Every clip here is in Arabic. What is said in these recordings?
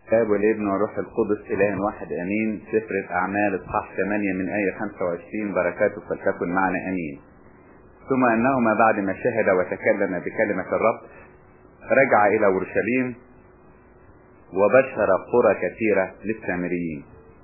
الآب والابن والروح القدس إله واحد أمين. سفر الأعمال إصحاح 8 من آية 25 بركاته فلتكن معنا أمين. ثم أنهما بعد ما شهد وتكلم بكلمة الرب رجع إلى أورشليم وبشر قرى كثيرة للسامريين.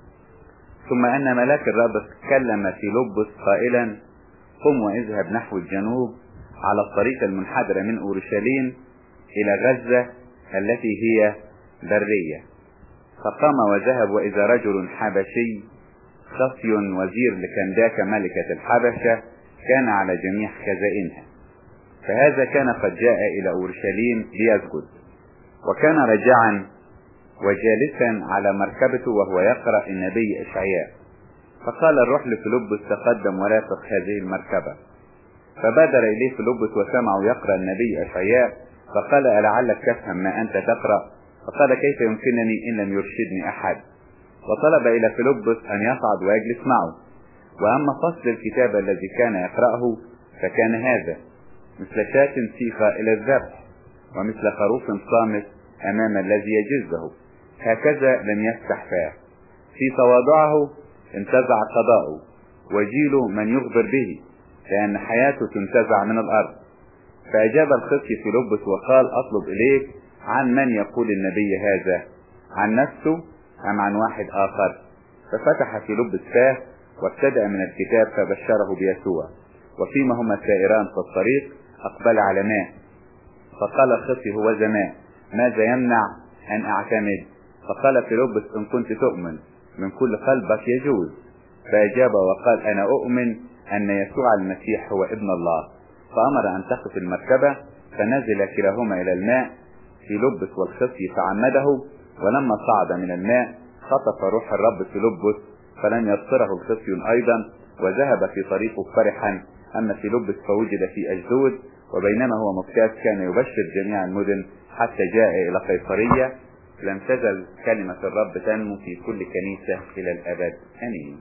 ثم أن ملاك الرب تكلم في لبس قائلا: قم واذهب نحو الجنوب على الطريق المنحدرة من أورشليم إلى غزة التي هي برية. فقام وذهب، وإذا رجل حبشي خصي وزير لكنداك ملكة الحبشة كان على جميع خزائنها، فهذا كان قد جاء إلى أورشليم ليسجد، وكان رجعا وجالسا على مركبته وهو يقرأ النبي إشعياء. فقال الروح لفيلبس: تقدم ورافق هذه المركبة. فبادر إليه فيلبس وسمعه يقرأ النبي إشعياء، فقال: ألعلك تفهم ما أنت تقرأ؟ فقال: كيف يمكنني إن لم يرشدني أحد؟ وطلب إلى فيلبس أن يصعد ويجلس معه. وأما فصل الكتاب الذي كان يقرأه فكان هذا: مثل شاة سيخة إلى الذبح، ومثل خروف صامت أمام الذي يجزه، هكذا لم يفتح فاه. في تواضعه انتزع قضاؤه، وجيل من يخبر به، لأن حياته تنتزع من الأرض. فأجاب الخصي فيلبس وقال: أطلب إليك عن من يقول النبي هذا، عن نفسه أم عن واحد آخر؟ ففتح فيلبس فاه وابتدأ من الكتاب فبشره بيسوع. وفيما هما سائران في الطريق أقبل على ماء، فقال الخصي: هو ماء، ماذا يمنع أن أعتمد؟ فقال فيلبس: إن كنت تؤمن من كل قلبك يجوز. فأجاب وقال: أنا أؤمن أن يسوع المسيح هو ابن الله. فأمر أن تقف المركبة، فنزل كلاهما إلى الماء، فيلبس والخصي فعمده. ولما صعد من الماء خطف روح الرب فيلبس، فلم يبصره الخصي أيضا، وذهب في طريقه فرحا. أما فيلبس فوجد في أشدود، وبينما هو مكتاز كان يبشر جميع المدن حتى جاء إلى قيصرية. لم تزل كلمة الرب تنمو في كل كنيسة إلى الأبد، آمين.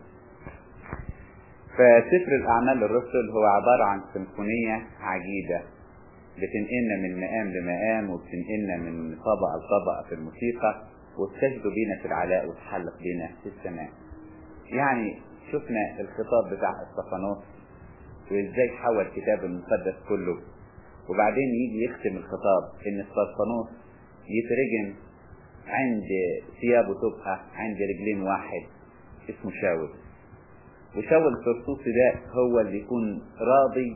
فسفر الأعمال الرسل هو عبارة عن سيمفونية عجيبة بتنقلنا من مقام لمقام، وبتنقلنا من طبقة لطبقة في الموسيقى، وتسجد بينا في العلاء وتحلق بينا في السماء. يعني شفنا الخطاب بتاع استفانوس وازاي حول الكتاب المقدس كله، وبعدين يجي يختم الخطاب ان استفانوس يترجم عند ثيابه تبقى عند رجلين واحد اسمه شاول. وشاول الطرسوسي ده هو اللي يكون راضي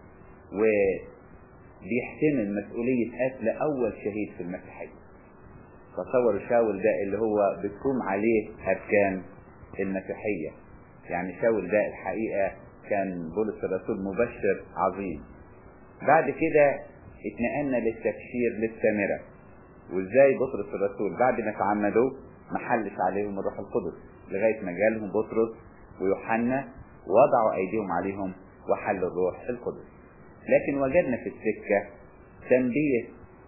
وبيحتمل مسؤولية قتل أول شهيد في المسيحية. تصور شاول ده اللي هو بتقوم عليه أركان المسيحية. يعني شاول ده الحقيقة كان بولس الرسول مبشر عظيم. بعد كده اتنقلنا للتبشير للسامرة، وازاي بطرس الرسول بعد ما تعمدوا محلش عليهم الروح القدس لغاية ما جالهم بطرس ويوحنا ووضعوا ايديهم عليهم وحل الروح القدس. لكن وجدنا في السكة تنبيه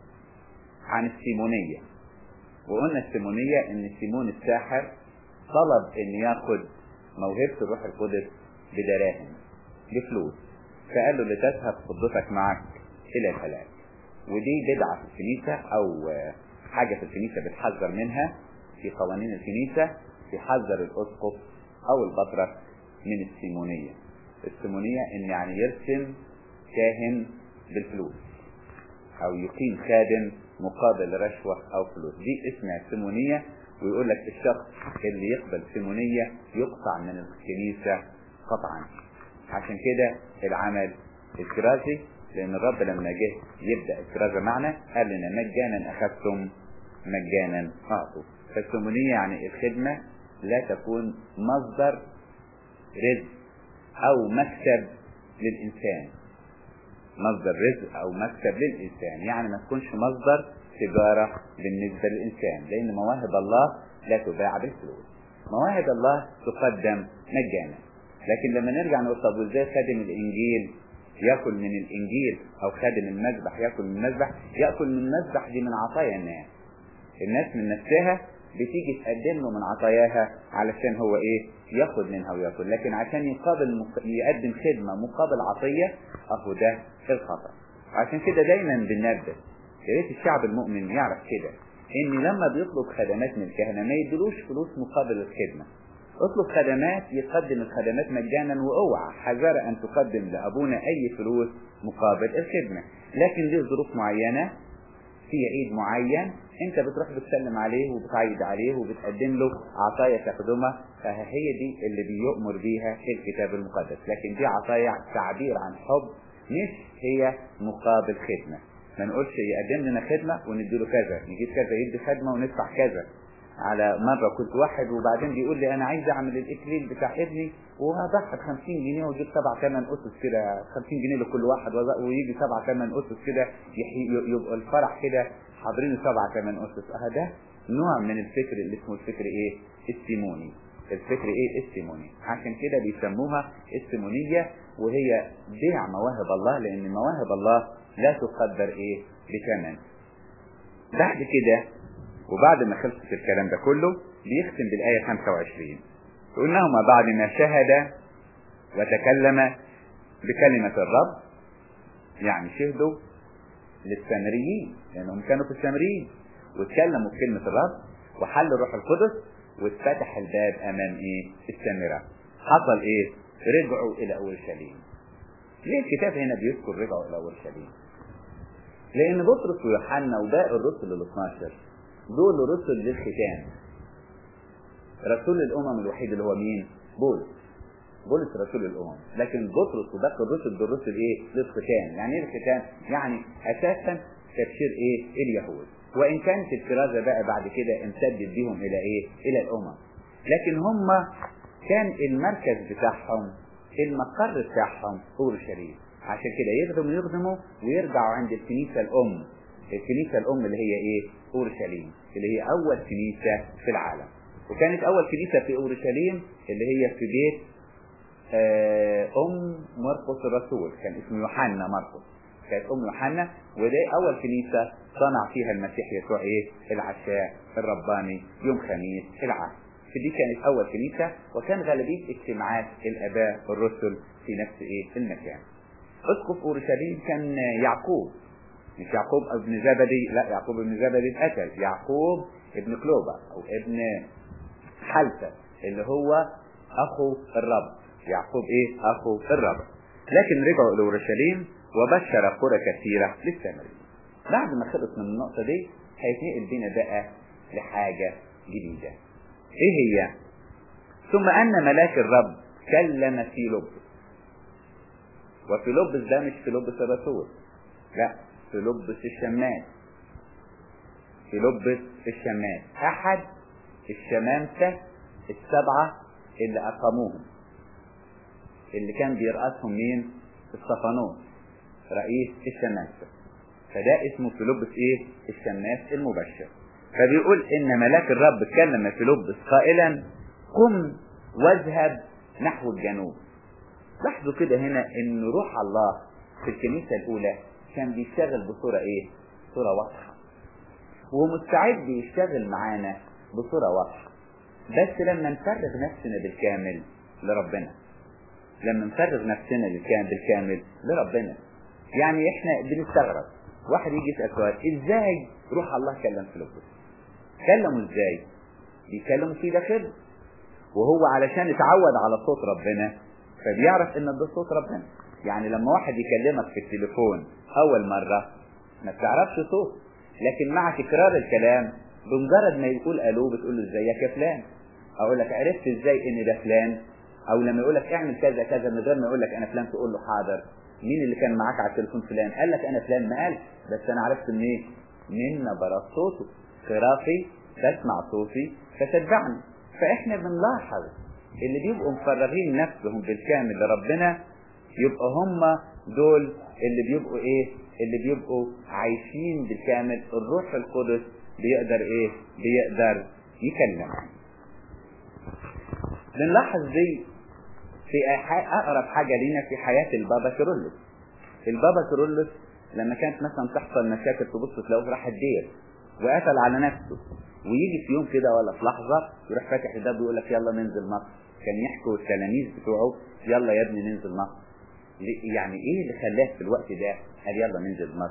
عن السيمونية، وقلنا السيمونية ان سيمون الساحر طلب ان ياخد موهبة الروح القدس بدراهم بفلوس، فقال له: لتذهب فضتك معك الى الهلاك. ودي بدعة في الكنيسة او حاجة في الكنيسة بتحذر منها في قوانين الكنيسة، يحذر الاسقف او البطرك من السيمونية. السيمونية ان يعني يرسم كاهن بالفلوس او يقيم خادم مقابل رشوة او فلوس، دي اسمها سيمونية. ويقول لك الشخص اللي يقبل سيمونية يقطع من الكنيسة قطعا. عشان كده العمل الكرازي، لان الرب لما جه يبدأ الكرازة معنا قال لنا: مجانا اخذتم مجانا اعطوا. فالسيمونية يعني الخدمة لا تكون مصدر رزق او مكسب للانسان، مصدر رزق او مكسب للانسان، يعني ما تكونش مصدر تجارة بالنسبة للانسان، لان مواهب الله لا تباع بالفلوس. مواهب الله تقدم مجانا. لكن لما نرجع نقول: طب وازاي خادم الانجيل ياكل من الانجيل، او خادم المذبح ياكل من المذبح؟ ياكل من المذبح دي من عطايا الناس. الناس من نفسها بتيجي تقدم له من عطاياها علشان هو ايه؟ ياخد منها وياكل. لكن عشان يقدم خدمة مقابل عطية، اهو ده الخطأ. عشان كده دايما بننبه، يا ريت الشعب المؤمن يعرف كده، ان لما بيطلب خدمات من الكهنة ما يدلوش فلوس مقابل الخدمة. اطلب خدمات، يقدم الخدمات مجانا، واوعى حذر ان تقدم لابونا اي فلوس مقابل الخدمة. لكن ليه ظروف معينة، في عيد معين انت بتروح بتسلم عليه وبتعيد عليه وبتقدم له عطايا تخدمه، فهي دي اللي بيؤمر بيها الكتاب المقدس. لكن دي عطايا تعبير عن حب، مش هي مقابل خدمة. ما نقولش يقدم لنا خدمة ونديله كذا، نجيب كذا يدي خدمة وندفع كذا. على مرة كنت واحد وبعدين بيقول لي انا عايز اعمل الاكليل بتاع ابني وهضحك 50 جنيه واجيب 7-8 اسس كده، 50 جنيه لكل واحد، ويجي 7-8 اسس كده، يبقى الفرح كده حاضرين 7-8 اسس. ده نوع من الفكر اللي اسمه الفكر ايه؟ السيموني. الفكر ايه؟ السيموني. عشان كده بيسموها السيمونية، وهي بيع مواهب الله، لان مواهب الله لا تقدر ايه؟ بثمن. بعد كده وبعد ما خلصت الكلام ده كله بيختم بالآية 25، وإنهما بعد ما شهد وتكلم بكلمة الرب، يعني شهدوا للسامريين لأنهم كانوا في السامريين، واتكلموا بكلمة الرب وحل الروح القدس واتفتح الباب أمام إيه؟ السامرة. حصل إيه؟ رجعوا إلى أورشليم. ليه الكتاب هنا بيذكر رجعوا إلى أورشليم؟ لأن بطرس ويوحنا وباقي الرسل ال12 دول رسل للختان. رسول الامم الوحيد اللي هو مين؟ بولس رسول الامم. لكن بطرس وباقي الرسل دول رسل ايه؟ للختان. يعني ايه الختان؟ يعني اساسا تبشير ايه؟ اليهود، وان كانت الكرازه بقى بعد كده امتدت بيهم الى ايه؟ الى الامم. لكن هم كان المركز بتاعهم، المقر بتاعهم اورشليم. عشان كده يخدموا ويرجعوا عند الكنيسه الام. الكنيسة الأم اللي هي إيه؟ أورشليم، اللي هي أول كنيسة في العالم. وكانت أول كنيسة في أورشليم اللي هي في بيت أم مرقس الرسول، كان اسمه يوحنا مرقس، كانت أم يوحنا. ودي أول كنيسة صنع فيها المسيح يسوع إيه؟ العشاء الرباني يوم خميس العهد. فدي كانت أول كنيسة، وكان غالبية اجتماعات الآباء الرسل في نفس إيه؟ المكان. أسقف أورشليم كان يعقوب، مش يعقوب ابن زبدي، لا، يعقوب ابن زبدي اتقتل. يعقوب ابن كلوبا او ابن حلفة اللي هو اخو الرب. يعقوب ايه؟ اخو الرب. لكن رجعوا الى اورشليم وبشر قرى كثيرة للسامريين. بعد ما خلص من النقطة دي هيتنقل بينا بقى لحاجة جديدة. ايه هي؟ ثم ان ملاك الرب كلم فيلبس. وفيلبس ده مش فيلبس الرسول، لا، فيلبس الشماس. فيلبس الشماس احد الشمامسة السبعة اللي اقاموهم، اللي كان بيرأسهم مين؟ استفانوس رئيس الشمامسة. فده اسمه فيلبس ايه؟ الشماس المبشر. فبيقول ان ملاك الرب كلم فيلبس قائلا قم واذهب نحو الجنوب. لاحظوا كده هنا ان روح الله في الكنيسة الاولى كان بيشتغل بصورة ايه؟ صورة واضحة، ومستعد يشتغل معانا بصورة واضحة. بس لما نفرغ نفسنا بالكامل لربنا، لما نفرغ نفسنا بالكامل لربنا، يعني احنا بنستغرب. واحد يجي يسأل سؤال، ازاي روح الله كلم فيلبس؟ كلمه ازاي؟ بيكلمه في داخله، وهو علشان اتعود على صوت ربنا فبيعرف ان ده صوت ربنا. يعني لما واحد يكلمك في التليفون اول مرة ما بتعرفش صوت، لكن مع تكرار الكلام بمجرد ما يقول الو بتقول له ازيك يا فلان. اقول لك عرفت ازاي ان ده فلان؟ او لما يقول لك اعمل كذا كذا من غير ما يقول لك انا فلان تقول له حاضر. مين اللي كان معاك على التليفون؟ فلان. قال لك انا فلان؟ ما قال، بس انا عرفت منين؟ من نبرات صوته. قراءتي تسمع صوتي فتتبعني. فاحنا بنلاحظ اللي بيبقوا مفرغين نفسهم بالكامل لربنا يبقى هم دول اللي بيبقوا ايه؟ اللي بيبقوا عايشين بالكامل. الروح القدس بيقدر ايه؟ بيقدر يكلم. بنلاحظ دي في اقرب حاجة لينا في حياة البابا كيرلس. البابا كيرلس لما كانت مثلا تحصل مشاكل تبص تلاقوه راح الدير وقتل على نفسه، ويجي في يوم كده ولا في لحظة يروح فاتح الباب ويقول لك يلا ننزل مصر. كان يحكوا التلاميذ بتوعه يلا يا ابني ننزل مصر. يعني ايه اللي خلاه في الوقت ده قال يلا ننزل مصر؟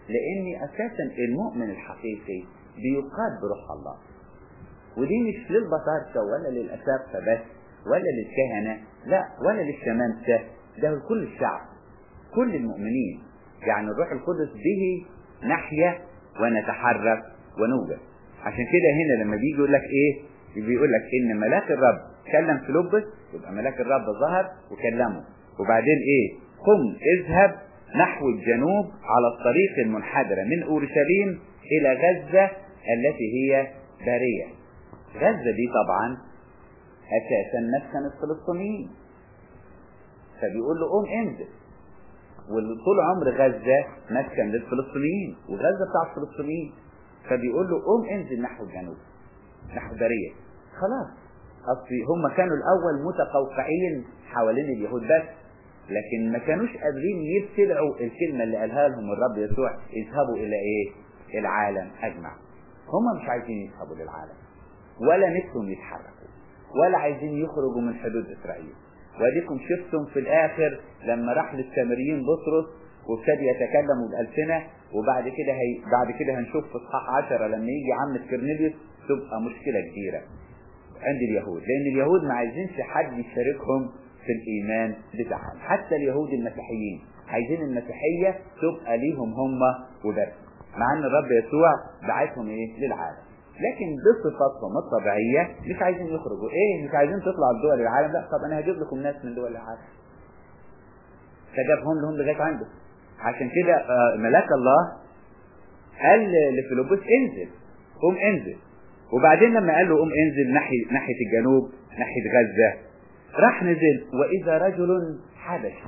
لان اساسا المؤمن الحقيقي بيقاد بروح الله، ودي مش للبطاركة ولا للأساقفة بس ولا للكهنة، لا، ولا للشمامسة، ده لكل الشعب، كل المؤمنين. يعني الروح القدس به نحيا ونتحرك ونوجد. عشان كده هنا لما بيجي يقول لك ايه، بيقول لك ان ملاك الرب كلم فيلبس، يبقى ملاك الرب ظهر وكلمه، وبعدين ايه، قم اذهب نحو الجنوب على الطريق المنحدرة من اورشليم الى غزة التي هي بارية. غزة دي طبعا اساسا مسكن الفلسطينيين، فبيقول له قوم انزل، وطول عمر غزة مسكن للفلسطينيين، وغزة بتاع الفلسطينيين، فبيقول له قوم انزل نحو الجنوب نحو بارية. خلاص، اصل هم كانوا الاول متقوقعين حوالين اليهود بس، لكن ما كانوش قادرين يبتلعوا الكلمة اللي قالها لهم الرب يسوع، اذهبوا الى ايه، العالم اجمع. هم مش عايزين يذهبوا للعالم، ولا نفسهم يتحركوا، ولا عايزين يخرجوا من حدود اسرائيل. واديكم شفتم في الاخر لما راح للسامريين بطرس وابتدى يتكلموا بالالسنه، وبعد كده بعد كده هنشوف في اصحاح 10 لما يجي عمة كورنيليوس تبقى مشكله كبيره عند اليهود، لان اليهود ما عايزينش حد يشاركهم في الايمان بتاعهم. حتى اليهود المسيحيين عايزين المسيحيه تبقى ليهم هم وبس، مع ان الرب يسوع بعتهم ايه، للعالم. لكن بصفاتهم الطبيعيه مش عايزين يخرجوا، ايه، مش عايزين تطلعوا لدول العالم، لا، طب انا هجيب لكم ناس من دول العالم، فجابهم لهم لغايه عنده. عشان كده ملاك الله قال لفيلبس انزل، قوم انزل. وبعدين لما قال له قوم انزل ناحيه الجنوب ناحيه غزه، راح نزل واذا رجل حبشي،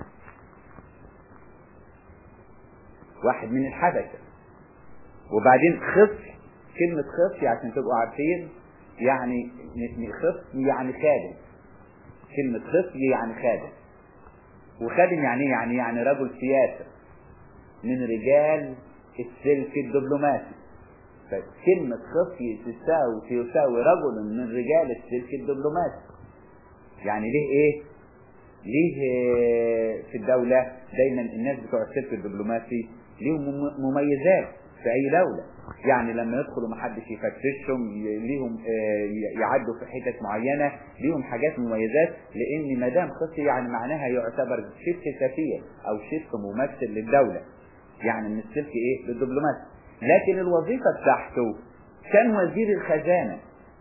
واحد من الحبشه. وبعدين خصي، كلمه خصي عشان تبقوا عارفين، يعني خصي يعني خادم، كلمه خصي يعني خادم، وخادم يعني يعني رجل سياسة من رجال السلك الدبلوماسي. فكلمة خصي تساوي رجل من رجال السلك الدبلوماسي. يعني ليه ايه، ليه في الدولة دايما الناس بتوع السلك الدبلوماسي ليهم مميزات في اي دولة، يعني لما يدخلوا محدش يفتشهم، ليهم يعدوا في حتت معينة، ليهم حاجات مميزات، لان مدام خصي يعني معناها يعتبر شبه سفير او شبه ممثل للدولة، يعني من السلك ايه للدبلوماسي. لكن الوظيفة بتاعته كان وزير الخزانة.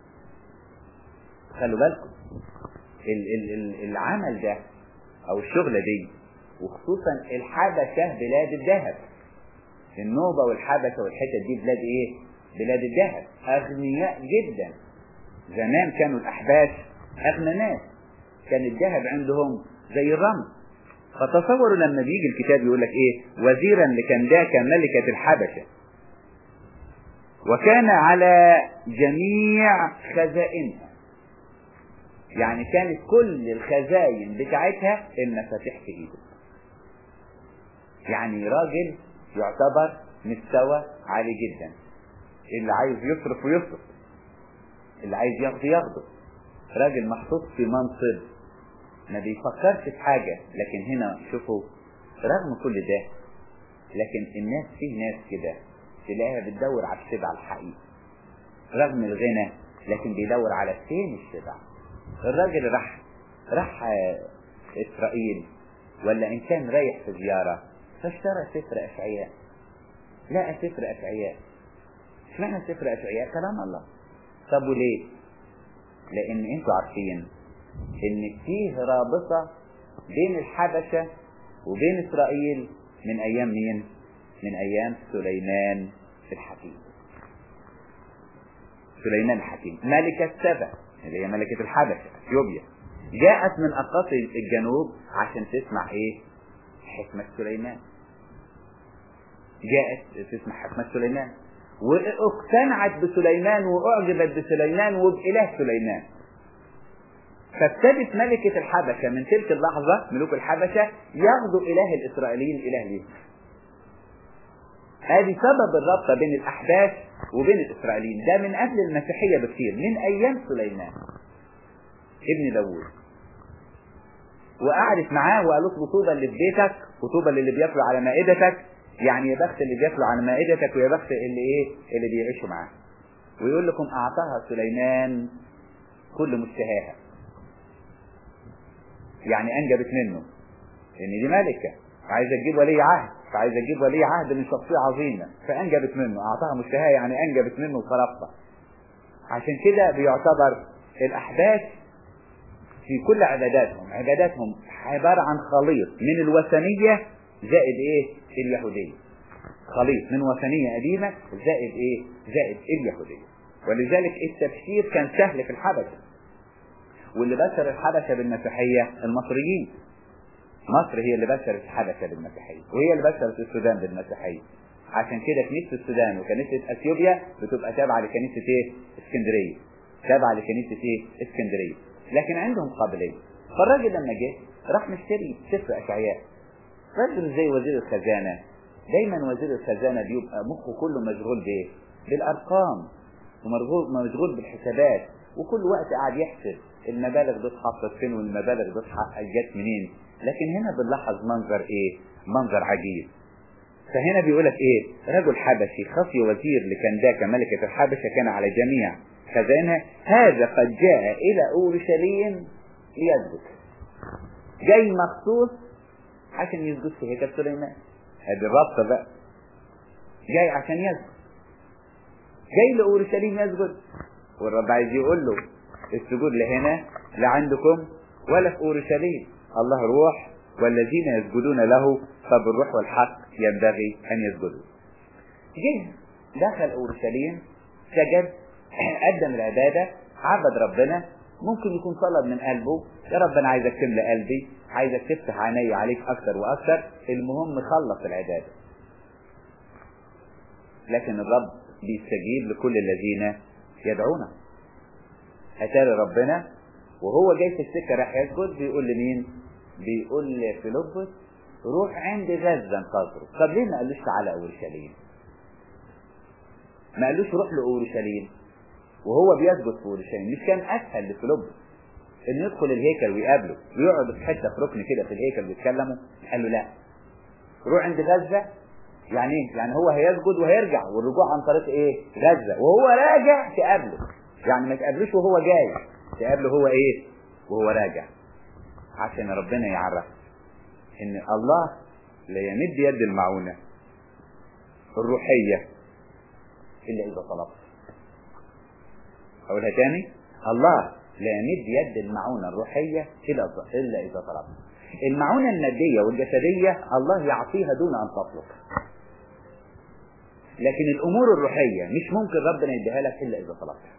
خلوا بالكم العمل ده او الشغلة دي، وخصوصا الحبشة بلاد الذهب، النوبة والحبشة والحتة دي بلاد ايه، بلاد الذهب، اغنياء جدا. زمان كانوا الاحباش اغنى ناس، كان الذهب عندهم زي الرمل. فتصوروا لما بيجي الكتاب يقول لك ايه، وزيرا لكنداكا ملكة الحبشة، وكان على جميع خزائنها، يعني كانت كل الخزاين بتاعتها المفاتيح في ايده. يعني راجل يعتبر مستوى عالي جدا، اللي عايز يصرف ويصرف، اللي عايز ياخده. راجل محطوط في منصب ما بيفكرش في حاجة. لكن هنا شوفوا رغم كل ده، لكن الناس، فيه ناس كده تلاقيها بتدور على الشبع الحقيقي رغم الغنى، لكن بيدور على فين الشبع. الراجل راح إسرائيل، ولا إن كان رايح في زيارة فاشترى سفر أشعياء، لقى سفر أشعياء. اشمعنى سفر أشعياء؟ كلام الله. طب وليه؟ لأن انتوا عارفين إن فيه رابطة بين الحبشة وبين إسرائيل من أيام مين؟ من أيام سليمان الحكيم. سليمان الحكيم ملكة سبا اللي هي ملكة الحبشة اثيوبيا، جاءت من أقاصي الجنوب عشان تسمع ايه؟ حكمة سليمان. جاءت تسمع حكمة سليمان واقتنعت بسليمان واعجبت بسليمان وبإله سليمان. فابتدت ملكة الحبشة من تلك اللحظة، ملوك الحبشة ياخذوا إله الإسرائيليين إله ليه. هذه سبب الرابطة بين الأحباش وبين الإسرائيليين، ده من قبل المسيحية بكثير، من أيام سليمان ابن داوود. وقعدت معاه وقالت له طوبى اللي في بيتك وطوبى اللي بياكلوا على مائدتك، يعني يا بخت اللي بياكلوا على مائدتك ويا بخت اللي بيعيشوا معاك. ويقول لكم اعطاها سليمان كل مشتهاها، يعني انجبت منه، لان دي ملكة عايزة تجيب ولي عهد، فعايزة تجيب ولي عهد من شخصية عظيمة، فانجبت منه، اعطاها مشتهاها يعني انجبت منه وصرفها. عشان كده بيعتبر الاحداث في كل عباداتهم عبارة عن خليط من الوثنية زائد اليهودية، خليط من وثنية قديمة زائد اليهودية. ولذلك التبشير كان سهل في الحبشة، واللي بشر الحبشة بالمسيحية المصريين. مصر هي اللي بشرت الحبشة بالمسيحية، وهي اللي بشرت السودان بالمسيحية. عشان كده كنيسة السودان وكنيسة اثيوبيا بتبقى تابعة لكنيسة اسكندرية، تابعة لكنيسة اسكندرية، لكن عندهم قابلية. فالراجل لما جه راح مشتري سفر اشعياء، رجل زي وزير الخزانة. دايما وزير الخزانة بيبقى مخه كله مشغول بالارقام ومشغول بالحسابات، وكل وقت قاعد يحسب المبالغ دي اتحطت فين والمبالغ دي جت منين. لكن هنا بنلاحظ منظر منظر عجيب. فهنا بيقولك رجل حبشي خفي وزير لكنداكا ملكة الحبشة كان على جميع خزانها، هذا قد جاء الى اورشليم ليسجد. جاي مخصوص عشان يسجد في هيكل سليمان. هذه الرابطة بقى، جاي عشان يسجد، جاي لاورشليم يسجد. والرب عايز يقول له السجود لهنا لا عندكم ولا في اورشليم، الله روح والذين يسجدون له فبالروح والحق ينبغي ان يسجدوا. جه دخل اورشليم، سجد، قدم العبادة، عبد ربنا. ممكن يكون طلب من قلبه يا رب انا عايزك تملى قلبي، عايزك تفتح عيني عليك اكثر واكثر. المهم خلص العبادة. لكن الرب بيستجيب لكل الذين يدعونه. اتاري ربنا وهو جاي في السكة راح يسجد بيقول لمين؟ بيقول لفيلبس روح عند غزة انتظره. طب ليه ما قالوش تعالى اورشليم؟ ما قالوش روح لاورشليم وهو بيسجد في اورشليم؟ مش كان اسهل لفيلبس ان يدخل الهيكل ويقابله ويقعد في حته في ركن كده في الهيكل ويتكلموا؟ قال له لا، روح عند غزة. يعني ايه؟ يعني هو هيسجد وهيرجع، والرجوع عن طريق غزة، وهو راجع تقابله. يعني ما تقابلوش وهو جاي، تقابله هو وهو راجع. عشان ربنا يعرف ان الله لا يمد يد المعونة الروحية الا اذا طلبت. اقولها تاني، الله لا يمد يد المعونة الروحية الا اذا طلبت. المعونة المادية والجسدية الله يعطيها دون ان تطلب، لكن الامور الروحية مش ممكن ربنا يديها لك الا اذا طلبتها.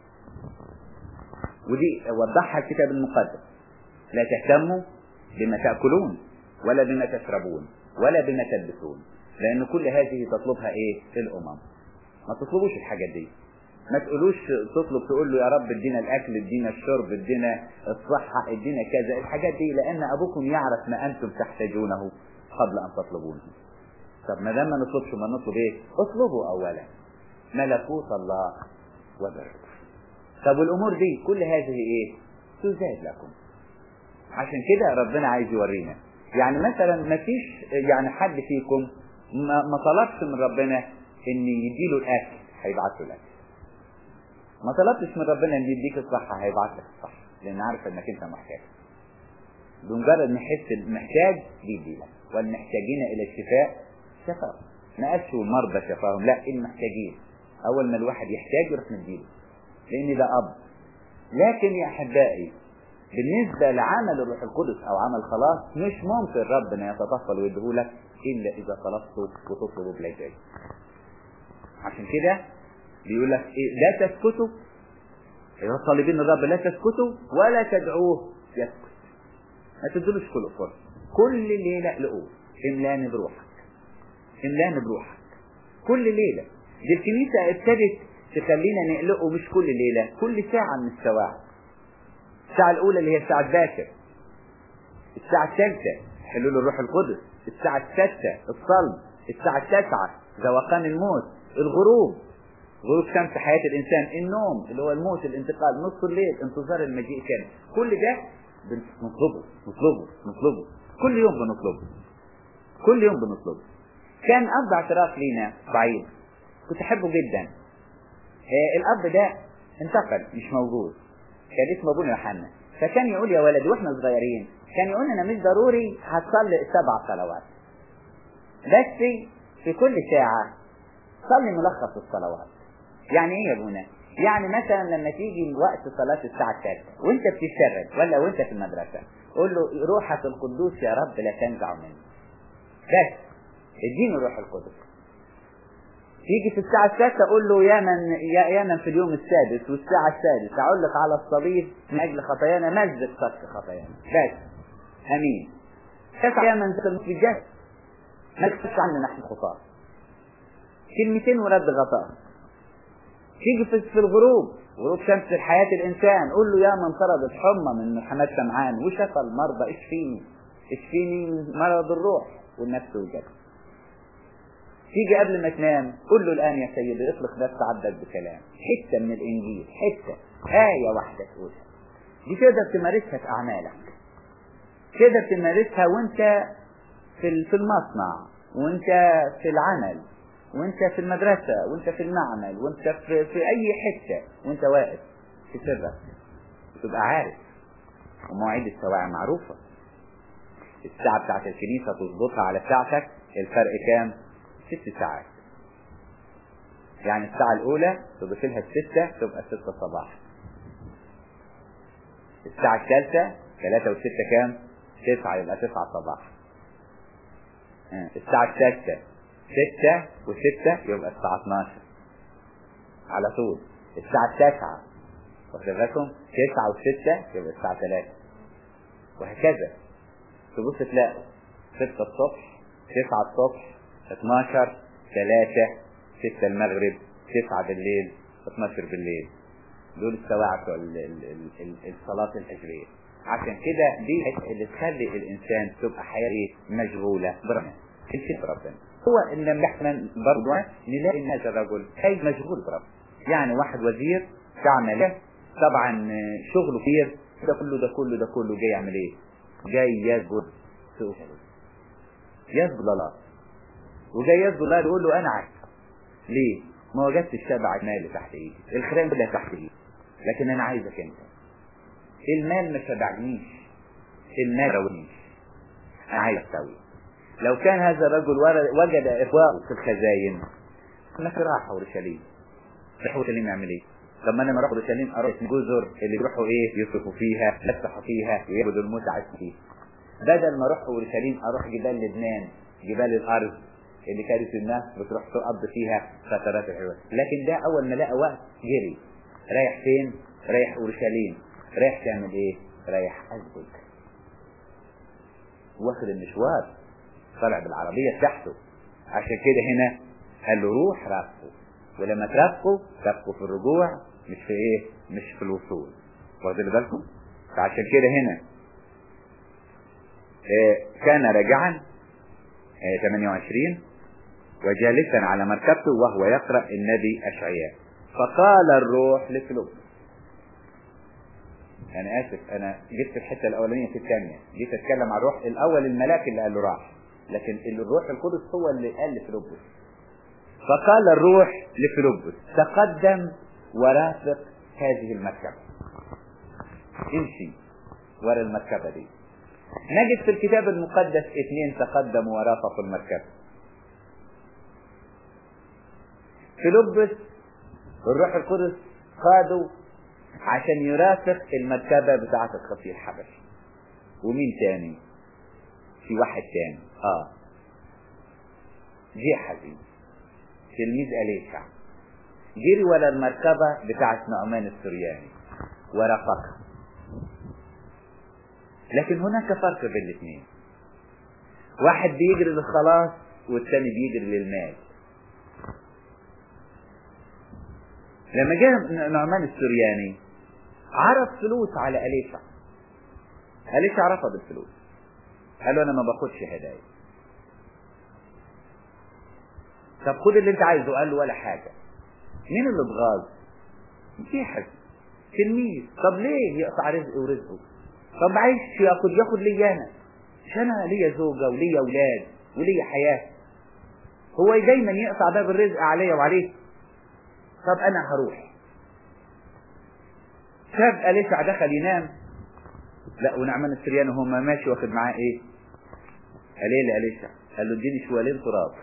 ودي وضحها الكتاب المقدس: لا تهتموا بما تأكلون ولا بما تشربون ولا بما تلبسون، لأن كل هذه تطلبها الأمم. ما تطلبوش الحاجات دي، ما تقولوش تقول له يا رب ادينا الأكل، ادينا الشرب، ادينا الصحة، ادينا كذا، الحاجات دي، لأن أبوكم يعرف ما أنتم تحتاجونه قبل أن تطلبونه. طب ما دام ما نطلبش، ما نطلب اطلبوا أولا ملكوت الله وبره. طب والأمور دي كل هذه تزاد لكم. عشان كده ربنا عايز يورينا، يعني مثلا ما فيش حد فيكم ما طلبش من ربنا ان يديله الاكل هيبعت له الاكل، ما طلبتش من ربنا ان يديك الصحة هيبعت لك الصحة، لان عارف انك انت محتاج. بمجرد ما يحس المحتاج بيديلك، والمحتاجين الى الشفاء شفاء. ما قالش المرضى شفاهم، لا، المحتاجين. اول ما الواحد يحتاج يروح نديله، لان ده اب. لكن يا احبائي بالنسبة لعمل الروح القدس او عمل خلاص مش ممكن ربنا يتطفل ويديهولك الا اذا طلبته وتطلبه بلجأ. عشان كده بيقول لك لا تسكتوا، طالبين الرب لا تسكتوا ولا تدعوه يسكت. ما تدلوش كل فرصة، كل ليلة لقوه املاني بروحك، املاني بروحك كل ليلة. دي الكنيسة ابتدت تخلينا نقلقه مش كل ليلة، كل ساعة من السواعي. الساعة الأولى اللي هي الساعة باكر، الساعة الثالثة حلول الروح القدس، الساعة السادسة الصلب، الساعة التاسعة ذوقان الموت، الغروب، غروب شمس حياة الإنسان، النوم اللي هو الموت، الانتقال، نصف الليل، انتظار المجيء كامل. كل ده بنطلبه كل يوم بنطلبه، كل يوم بنطلبه. كان اب اعتراف لينا ضعيف، كنت احبه جدا. الاب ده انتقل مش موجود، كان اسمه ابونا يوحنا. فكان يقول يا ولدي واحنا صغيرين، كان يقول لنا مش ضروري هتصلي 7 صلوات، بس في كل ساعة صلي ملخص الصلوات. يعني ايه يا ابونا؟ يعني مثلا لما تيجي وقت صلاة الساعة 3 وانت بتشتغل ولا وانت في المدرسة، قول له روحك القدوس يا رب لا تنزع مني، بس اديني روح القدس. تيجي في الساعة 6 قول له يا من في اليوم السادس والساعة 6 أعلق على الصليب من أجل خطايانا، مزق صك خطايانا، بس أمين. 9 يا من في الجسد ما تكفش عنا نحن خطاة، كلمتين ورد غطاء. تيجي في الغروب، غروب شمس الحياة الإنسان، قول له يا من طرد الحمى من محمد سمعان وشفى المرضى اشفيني من مرض الروح والنفس والجسد. تيجي قبل ما تنام قل له الآن يا سيدي اطلق نفس عبدك بكلام، حتة من الإنجيل، حتة آية واحدة تقولها، دي تقدر تمارسها في أعمالك، تقدر تمارسها وانت في المصنع، وانت في العمل، وانت في المدرسة، وانت في المعمل، وانت في أي حتة، وانت واقف في سرك تبقى عارف. ومواعيد السواعي معروفة، الساعة بتاعت الكنيسة تظبطها على ساعتك، الفرق كام؟ 6 ساعات. يعني الساعة الأولى تضيف لها 6 تبقى 6 صباح. الساعة الثالثة 3 و6 كام؟ 9 يبقى 9 صباح. الساعة الثالثة 6 و6 يبقى الساعة 12 على طول. الساعة 9 واخد بالكم 9 و6 يبقى الساعة 3 وهكذا. تبص تلاقوا 6 الصبح 9 الصبح 12 3 6 المغرب 9 بالليل 12 بالليل. دول السواعي بتوع الصلاة الفجرية. عشان كده دي اللي تخلي الإنسان تبقى حياته مشغولة بربنا. الفكرة ربنا هو إن لما احنا برضه نلاقي إن هذا الرجل أي مشغول بربنا. يعني واحد وزير تعمل طبعا شغله كتير، ده كله جاي يعمل إيه؟ جاي يسجد سوء يسجد الله، وجاي يسجد الله يقول له أنا عايز ليه؟ ما وجدت الشبع المال تحت ايدي، الخيرين كلها تحت ايدي، لكن انا عايزك انت. المال ما شبعنيش، المال روينيش، انا عايز اسوي. لو كان هذا الرجل وجد اخوائه في الخزاين ما في راحه اورشليم. راح اورشليم يعمل ايه؟ لما انا اروح اورشليم اروح الجزر اللي بيروحوا ايه يصرفوا فيها يفتحوا فيها ويعبدوا المتعه فيها، بدل ما اروح اورشليم اروح جبال لبنان، جبال الارض اللي كانت الناس بتروح تقضي فيها فترات الحلوة. لكن ده اول ما لقى وقت جري. رايح فين؟ رايح اورشليم. رايح تعمل ايه؟ رايح اسجد. واخد المشوار طلع بالعربية بتاعته. عشان كده هنا قال له روح رافقه، ولما ترافقه في الرجوع مش في ايه؟ مش في الوصول. واخدين بالكم؟ فعشان كده هنا كان راجعا 28 وجالسا على مركبته وهو يقرأ النبي أشعياء، فقال الروح لفيلبس. أنا آسف، أنا جبت الحتة الأولانية في الثانية، جيت أتكلم عن الروح الأول الملاك اللي قال له راح، لكن الروح القدس هو اللي قال لفيلبس. فقال الروح لفيلبس تقدم ورافق هذه المركبة، امشي ورا المركبة دي. نجد في الكتاب المقدس 2 تقدموا ورافقوا المركبة. فيلبس الروح القدس قاده عشان يرافق المركبة بتاعة الخفي الحبشي. ومين تاني؟ في واحد تاني جيحزي تلميذ أليشع جري ولا المركبة بتاعة نعمان السرياني ورافقها. لكن هناك فرق بين الاثنين، واحد بيجري للخلاص والثاني بيجري للمال. لما جاء نعمان السرياني عرض فلوس على أليشع رفض الفلوس، قال له انا ما باخدش هدايا. طب خد اللي انت عايزه، قال له ولا حاجة. مين اللي اتغاظ؟ جيحز تلميذ. طب ليه يقطع رزقه ورزقه؟ طب عايش ياخد لي انا، مش انا ليا زوجة وليا اولاد وليا حياة. هو دايما يقطع باب الرزق عليا وعليه. طب انا هروح. شاب أليشع دخل ينام، لا ونعمان السرياني وهو ماشي واخد معاه ايه؟ قال ايه لأليشع؟ قال له اديني شوالين تراب،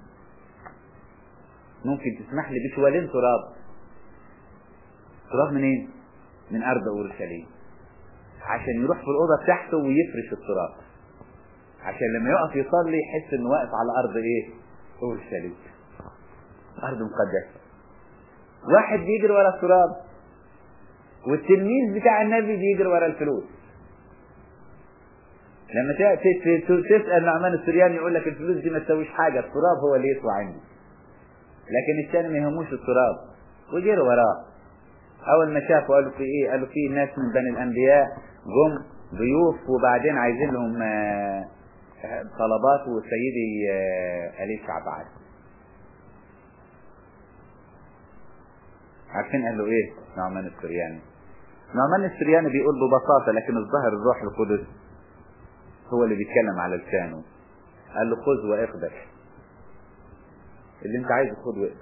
ممكن تسمح لي بشوالين تراب؟ تراب منين؟ من ارض اورشليم، عشان يروح في الاوضه بتاعته ويفرش التراب، عشان لما يقف يصلي يحس انه واقف على ارض ايه؟ اورشليم، ارض مقدسه. واحد بيجري ورا التراب، والتلميذ بتاع النبي بيجري ورا الفلوس. لما تسأل نعمان السرياني يقول لك الفلوس دي ما تسويش حاجة، التراب هو اللي يسوى عندي. لكن الثاني ما يهموش التراب وجري وراه. اول ما شافوا قالوا في ايه؟ قالوا في ناس من بني الانبياء جم ضيوف وبعدين عايزين لهم طلبات، وسيدي أليشع بعد. عارفين قال له ايه نعمان السرياني؟ نعمان السرياني بيقول ببساطة، لكن الظاهر الروح القدس هو اللي بيتكلم على لسانه. قال له خذ واقبل، اللي انت عايزه خذ واقبل،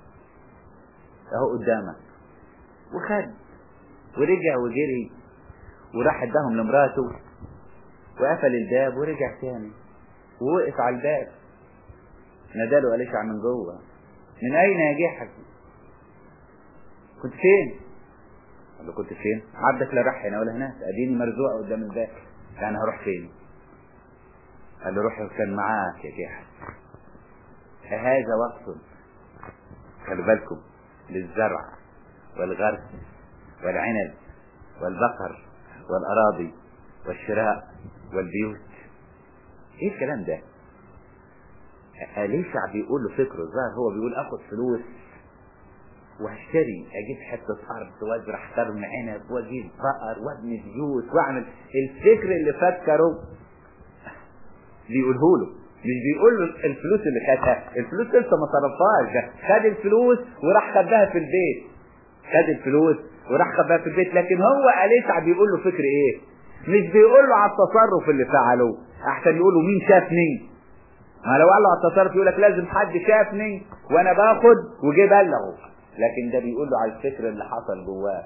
اهو قدامك. وخد ورجع وجري وراح اداهم لمراته وقفل الباب ورجع تاني ووقف على الباب. ناداله أليشع من جوه: من اين يا جحد؟ كنت فين؟ قال له كنت فين؟ عبدك لا راح هنا ولا هناك، اديني مرزوقه قدام الباب، يعني هروح فين؟ قال له روح كان معاك يا جحد. هذا وقت، خلوا بالكم، للزرع والغرس والعنب والبقر والأراضي والشراء والبيوت. ايه الكلام ده؟ أليشع بيقول له فكره الظاهر، هو بيقول اخد فلوس وهشتري، اجيب حتة ارض وازرع كرم عنب واجيب بقر وابني بيوت واعمل. الفكر اللي فكره بيقوله له، مش بيقول له الفلوس اللي خدها، الفلوس لسه ما صرفهاش، خد الفلوس وراح خدها في البيت، خد الفلوس وراح خدها في البيت. لكن هو أليشع بيقول له فكر ايه؟ مش بيقول له على التصرف اللي فعله، احسن يقول له مين شافني. ما لو قال له على التصرف يقول لك لازم حد شافني وانا باخد وجه بلغه، لكن ده بيقول له على الفكر اللي حصل جواه.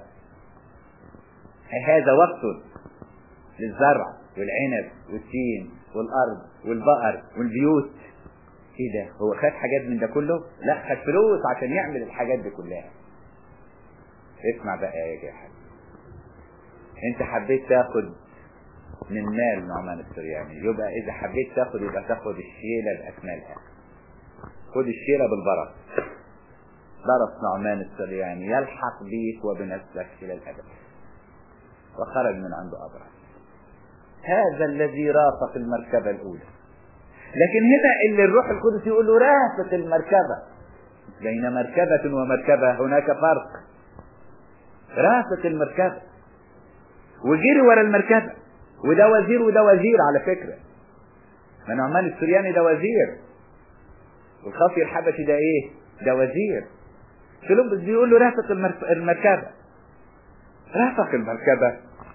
هذا وقت للزرع والعنب والتين والارض والبقر والبيوت. ايه ده؟ هو خد حاجات من ده كله؟ لا، خد فلوس عشان يعمل الحاجات دي كلها. اسمع بقى يا جاحد، انت حبيت تاخد من مال نعمان السرياني، يبقى اذا حبيت تاخد يبقى تاخد الشيلة باكملها. خد الشيلة بالبرص، برص نعمان السرياني يلحق بيك وبنسلك الى الابد. وخرج من عنده ابرص. هذا الذي رافق المركبة الاولى. لكن هنا اللي الروح القدس يقول له رافق المركبة. بين مركبة ومركبة هناك فرق. رافق المركبة وجري ورا المركبة، وده وزير وده وزير على فكرة. نعمان السرياني ده وزير، والخافي الحبشي ده ايه؟ ده وزير. فيلبس بيقول له رافق المركبة، رافق المركبة.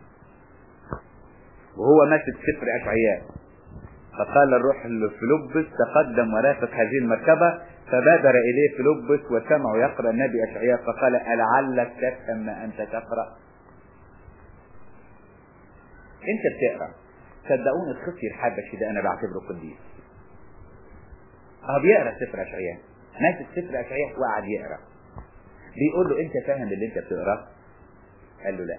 وهو ماسك سفر أشعياء، فقال الروح لفيلبس تقدم ورافق هذه المركبة، فبادر إليه فيلبس وسمعه يقرأ النبي أشعياء، فقال ألعلك تفهم ما أنت تقرأ. أنت بتقرأ، صدقوني الخفي الحبشي ده أنا بعتبره قديس. بيقرأ سفر أشعياء، ماسك سفر أشعياء وقعد يقرأ. بيقول له أنت فاهم اللي أنت بتقرأ؟ قال له لا.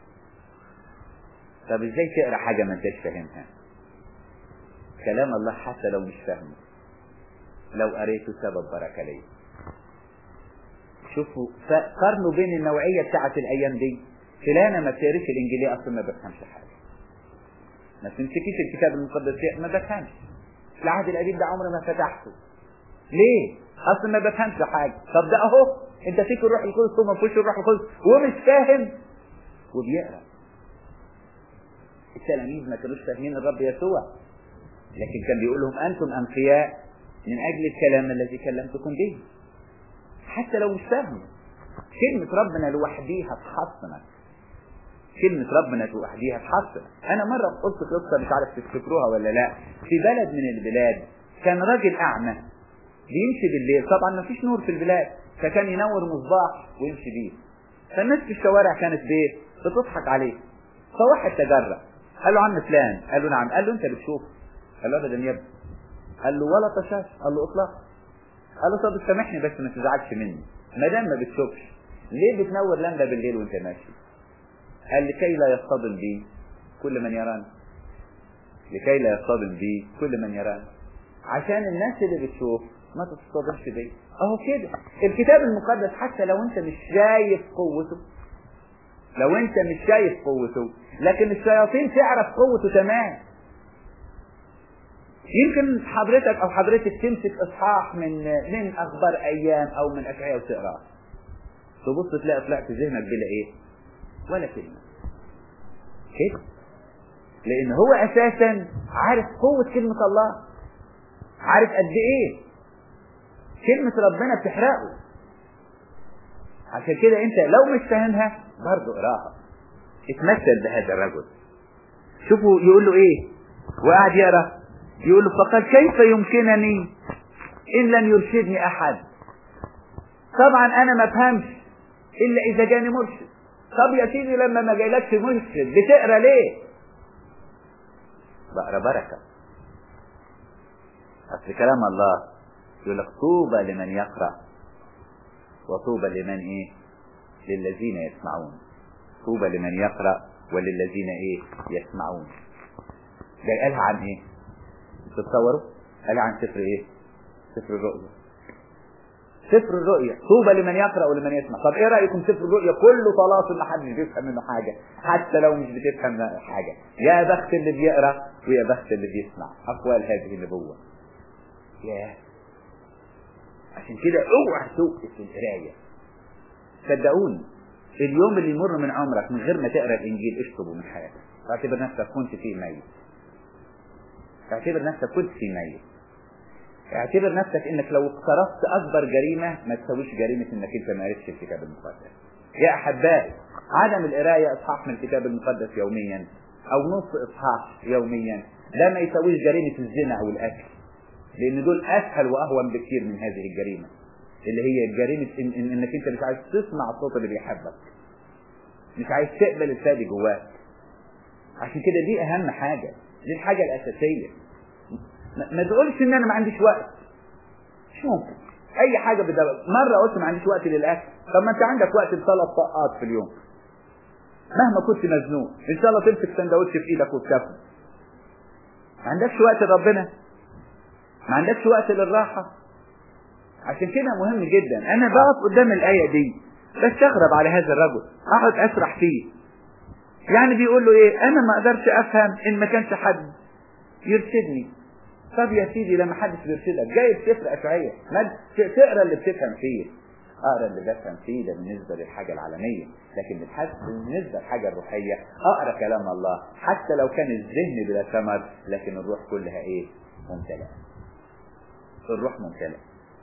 طب إزاي تقرأ حاجة ما أنتش فاهمها؟ كلام الله حتى لو مش فاهمه، لو قريته سبب بركة ليه. شوفوا قارنوا بين النوعية بتاعت الأيام دي. فلانة ما بتقريش الإنجيلية أصلا، ما بفهمش حاجة. ما تمسكيش الكتاب المقدس ما بفهمش. العهد القديم ده عمري ما فتحته. ليه؟ أصلا ما بفهمش حاجة. طب ده أهو أنت فيك الروح القدس وما فيش الروح القدس ومش فاهم وبيقرأ. التلاميذ ما كانوش فاهمين الرب يسوع، لكن كان بيقول لهم أنتم أنقياء من أجل الكلام الذي كلمتكم به. حتى لو مش فاهم، كلمة ربنا لوحديها تحصنك. كلمة ربنا لوحديها تحصنك. أنا مرة قلت قصة مش عارف تفتكروها ولا لا. في بلد من البلاد كان راجل أعمى بيمشي بالليل، طبعا ما فيش نور في البلاد، فكان ينور مصباح ويمشي بيه. فالناس في الشوارع كانت بتضحك عليه. فواحد تجرأ قال له عم فلان، قال له نعم، قال له انت بتشوف؟ قال له ابدا يا ابني. قال له ولا طشاش، قال له اطلق. قال له طب سامحني بس ما تزعلش مني، ما دام ما بتشوفش ليه بتنور لمبه بالليل وانت ماشي؟ قال لكي لا يصطدم بي كل من يراني، لكي لا يصطدم بي كل من يراني، عشان الناس اللي بتشوف ما تصطدمش بي. اهو كده الكتاب المقدس، حتى لو انت مش شايف قوته، لو انت مش شايف قوته، لكن الشياطين تعرف قوته تمام. يمكن حضرتك او حضرتك تمسك اصحاح من اخبار ايام او من اشعياء وتقراه، تبص تلاقي طلعت ذهنك بلا ايه؟ ولا كلمه كده، لان هو اساسا عارف قوه كلمه الله، عارف قد ايه كلمه ربنا بتحرقه. عشان كده انت لو مش فاهمها برضه اقراها، اتمثل بهذا الرجل. شوفوا يقول له ايه وقاعد يقرا، يقول له فقال كيف يمكنني ان لم يرشدني احد. طبعا انا ما افهمش الا اذا جاني مرشد. طب يا سيدي لما ما جايلكش مرشد بتقرا ليه؟ بقرا بركه. اصل كلام الله يقول لك طوبى لمن يقرا وطوبى لمن ايه؟ للذين يسمعون. طوبى لمن يقرا وللذين ايه؟ يسمعون. ده قالها عن ايه؟ تتصوروا؟ قال عن سفر ايه؟ سفر الرؤيا. سفر الرؤيا طوبى لمن يقرأ ولمن يسمع. طب ايه رأيكم سفر الرؤيا كله طلاس ما حدش بيفهم منه حاجة، حتى لو مش بتفهم حاجة. يا بخت اللي بيقرأ ويا بخت اللي بيسمع أقوال هذه النبوة. ياه، عشان كده اوعى توقف في القراية. صدقوني اليوم اللي يمر من عمرك من غير ما تقرأ الإنجيل اشطبه من حياتك. اعتبر نفسك كنت فيه ميت. اعتبر نفسك كنت فيه ميت. اعتبر نفسك انك لو اقترفت اكبر جريمة ما تسويش جريمة انك انت ما قريتش الكتاب المقدس. يا احبائي عدم القراية اصحاح من الكتاب المقدس يوميا او نص اصحاح يوميا ده ما يسويش جريمة الزنا او الاكل، لان دول اسهل واهون بكثير من هذه الجريمة اللي هي جريمة انك انت مش عايز تسمع الصوت اللي بيحبك، مش عايز تقبل الفادي جواك. عشان كده دي اهم حاجة، دي الحاجة الاساسية. ما تقولش ان انا ما عنديش وقت، مش ممكن. اي حاجة مرة قلت ما عنديش وقت للاكل، طب ما انت عندك وقت ل3 طقات في اليوم مهما كنت مزنوق، ان شاء الله تمسك سندوتش في ايدك وتكفي. ما عندكش وقت لربنا، ما عندكش وقت للراحة. عشان كده مهم جدا انا بقف قدام الآية دي بستغرب على هذا الرجل، اقعد اسرح فيه. يعني بيقول له ايه؟ انا ما اقدرش افهم ان ما كانش حد يرشدني. طب يا سيدي لما حدش بيرشدك جايب سفر اشعياء ما تقرا اللي بتفهم فيه. اقرا اللي بفهم فيه ده بالنسبه للحاجه العالميه، لكن بالنسبه للحاجه الروحيه اقرا كلام الله حتى لو كان الذهن بلا ثمر، لكن الروح كلها ايه؟ ممتلئه. الروح ممتلئه.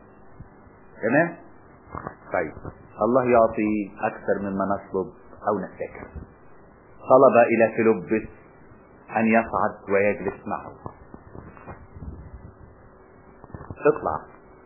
تمام؟ طيب الله يعطي اكثر مما نطلب او نفتكر. طلب الى فيلبس ان يصعد ويجلس معه. تطلع.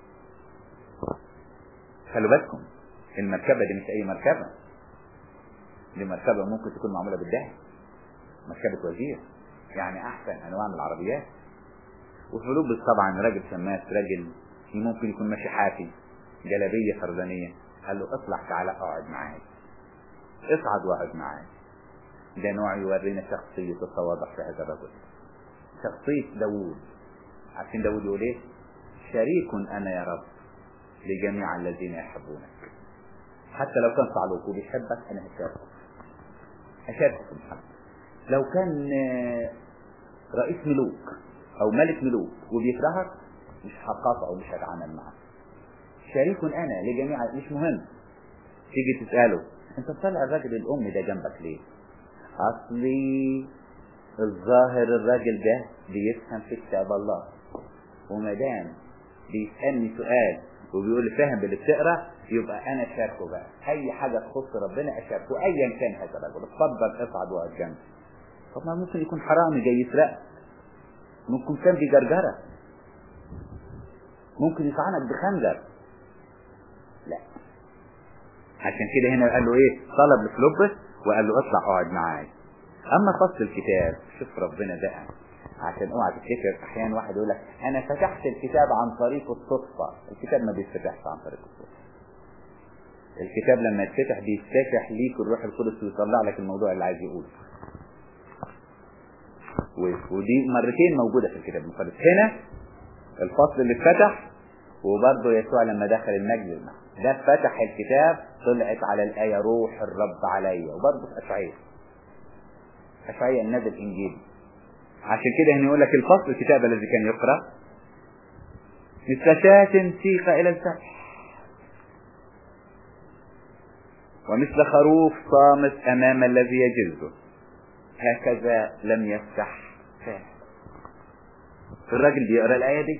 خلوا بالكم المركبة دي مش اي مركبة، دي مركبة ممكن تكون معمولة بالذهب، مركبة وزير، يعني احسن انواع من العربيات. وفيلبس طبعا راجل شماس، راجل ممكن يكون ماشي حافي، جلابية فردانية. قال له اطلع تعالى اقعد معاي، اصعد واقعد معاي. ده نوع يورينا شخصية التواضع في هذا الرجل، شخصية داوود. عارفين داوود يقول ايه؟ شريك انا يا رب لجميع الذين يحبونك. حتى لو كان صعلوك وبيحبك انا هشاركك في الحب. لو كان رئيس ملوك او ملك ملوك وبيكرهك مش هقاطعه ومش هتعامل معه. شريك انا لجميع، مش مهم. تيجي تسأله انت طلع الراجل الام ده جنبك ليه؟ اصلي الظاهر الراجل ده بيفهم في كتاب الله، ومدام بيسألني سؤال وبيقول لي فاهم باللي بتقرا يبقى انا شاركه بقى. اي حاجه تخص ربنا اشاركه ايا كان هذا الرجل. اتفضل اصعد واقعد جنبي. طب ما ممكن يكون حرامي جاي يسرق، ممكن كان بجرجره، ممكن يطعنك بخنجر. لا، عشان كده هنا قال له ايه؟ طلب لفلوبس وقال له اطلع اقعد معايا. اما فصل الكتاب، شوف ربنا بقى، عشان اوعى تفتكر احيانا واحد يقول لك انا فتحت الكتاب عن طريق الصدفه. الكتاب ما بيتفتحش عن طريق الصدفه. الكتاب لما يتفتح بيتفتح ليك الروح القدس ويطلع لك الموضوع اللي عايز يقوله. ودي مرتين موجوده في الكتاب المقدس. هنا الفصل اللي اتفتح، وبرضه يسوع لما دخل المجد ده فتح الكتاب، طلعت على الآية روح الرب عليا. وبرضه في أشعياء النبي الإنجيلي. عشان كده هنا يقول لك الفصل الكتاب الذي كان يقرأ مثل شاة سيق إلى الذبح ومثل خروف صامت أمام الذي يجلده هكذا لم يفتح فاه. الراجل بيقرأ الآية دي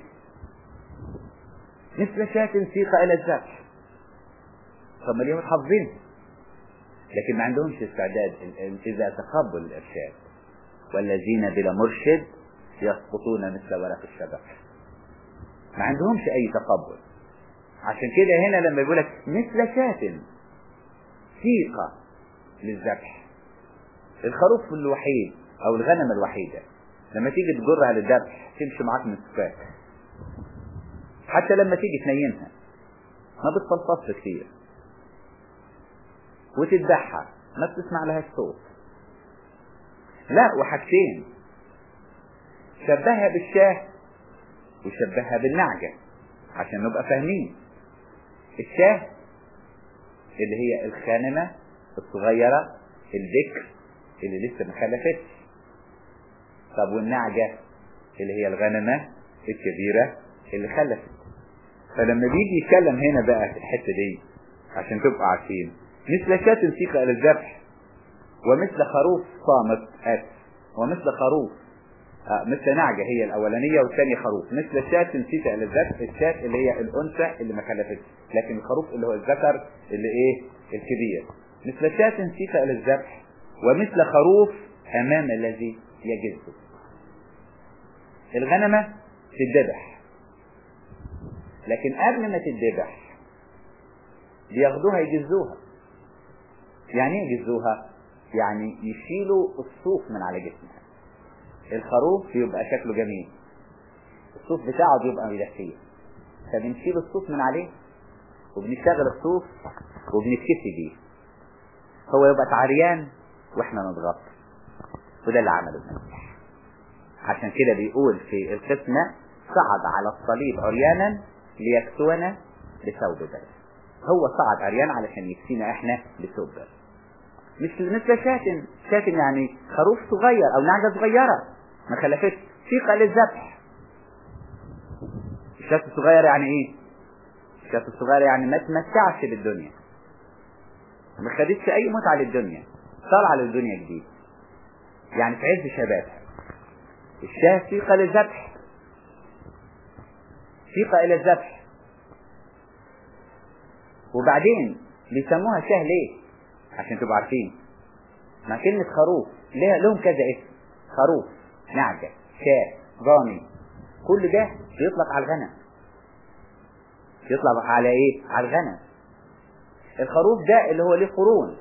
مثل شاة سيق إلى الذبح. طب ما اليوم حافظين، لكن ما عندهمش استعداد إذا تقبل الإرشاد. والذين بلا مرشد يسقطون مثل ورق الشجر. ما عندهمش أي تقبل. عشان كده هنا لما يقولك مثل شاة سيق للذبح، الخروف الوحيد أو الغنم الوحيدة لما تيجي تجرها للذبح تمشي معاك من السفاك. حتى لما تيجي تنيمها ما بتفلفص كتير، وتذبحها ما بتسمع لها الصوت. لا، وحاجتين، شبهها بالشاه وشبهها بالنعجة عشان نبقى فاهمين. الشاه اللي هي الخانمة الصغيرة الذكر اللي لسه ما خلفتش. طب والنعجة اللي هي الغنمة الكبيرة اللي خلفت. فلما بيجي يتكلم هنا بقى في الحتة دي عشان تبقى عارفين، مثل شاة سيق إلى الذبح ومثل خروف صامت ومثل خروف مثل نعجة هي الأولانية والثانية خروف. مثل شاة سيق إلى الذبح، الشاة اللي هي الأنثى اللي ما خلفتش، لكن الخروف اللي هو الذكر اللي ايه الكبير. مثل شاة سيق إلى الذبح ومثل خروف أمام الذي يجلده. الغنمة تتذبح، لكن قبل ما تتذبح بياخدوها يجزوها. يعني ايه يجزوها؟ يعني يشيلوا الصوف من على جسمها. الخروف يبقى شكله جميل، الصوف بتاعه بيبقى مدفيه، فبنشيل الصوف من عليه وبنشتغل الصوف وبنكتفي بيه، هو يبقى تعريان واحنا نضغط. وده اللي عمله المسيح. عشان كده بيقول في القسمة صعد على الصليب عريانا ليكسونا بثوب بر. هو صعد عريان علشان يكسينا احنا بثوب بر. مثل شاة يعني خروف صغير او نعجة صغيرة ما خلفتش، سيق للذبح. الشاة الصغيرة يعني ايه؟ الشاة الصغيرة يعني ما تمتعش بالدنيا، ما خدتش اي متعة للدنيا، طالعة للدنيا جديد، يعني في عز شبابها. الشاة سيق للذبح، سيق الى الذبح. وبعدين بيسموها شاه ليه؟ عشان تبقوا عارفين، مع كلمة خروف لهم كذا اسم: خروف، نعجة، شاه، ضاني. كل ده بيطلق على الغنم. يطلق على ايه؟ على الغنم. الخروف ده اللي هو ليه قرون،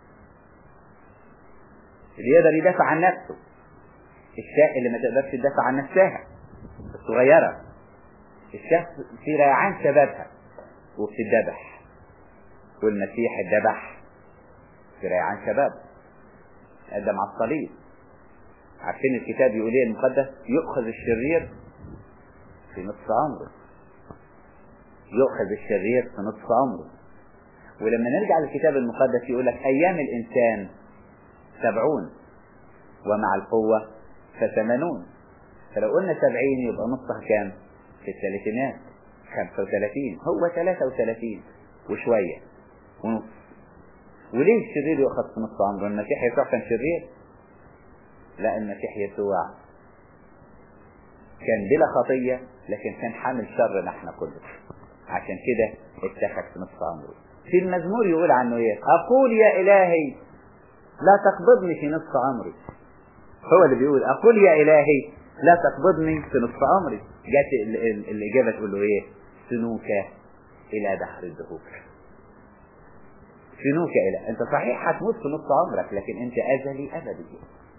اللي يقدر يدافع عن نفسه. الشاه اللي ما تقدرش تدافع عن نفسها، الصغيرة. الشاه في ريعان شبابها وبتدبح، والمسيح الذبح في ريعان شباب قدم على الصليب. عارفين الكتاب يقول ايه المقدس؟ يؤخذ الشرير في نصف عمره، يؤخذ الشرير في نصف عمره. ولما نرجع للكتاب المقدس يقول لك ايام الانسان 70 ومع القوة 80. فلو قلنا 70 يبقى نصها كام؟ في الثلاثينات 35. هو 33 وشوية ونص. وليه الشرير يؤخذ في نصف عمره؟ المسيح يسوع كان شرير؟ لا، المسيح يسوع كان بلا خطية، لكن كان حامل شر نحن كله، عشان كده اتخذ في نصف عمره. في المزمور يقول عنه ايه؟ اقول يا الهي لا تقبضني في نصف عمري. هو اللي بيقول اقول يا الهي لا تقبضني في نصف عمري. جات الاجابة تقول له ايه؟ أحسنوك إلى دهر الدهور. أحسنوك إلى، أنت صحيح هتموت في نص عمرك لكن أنت أزلي أبدي،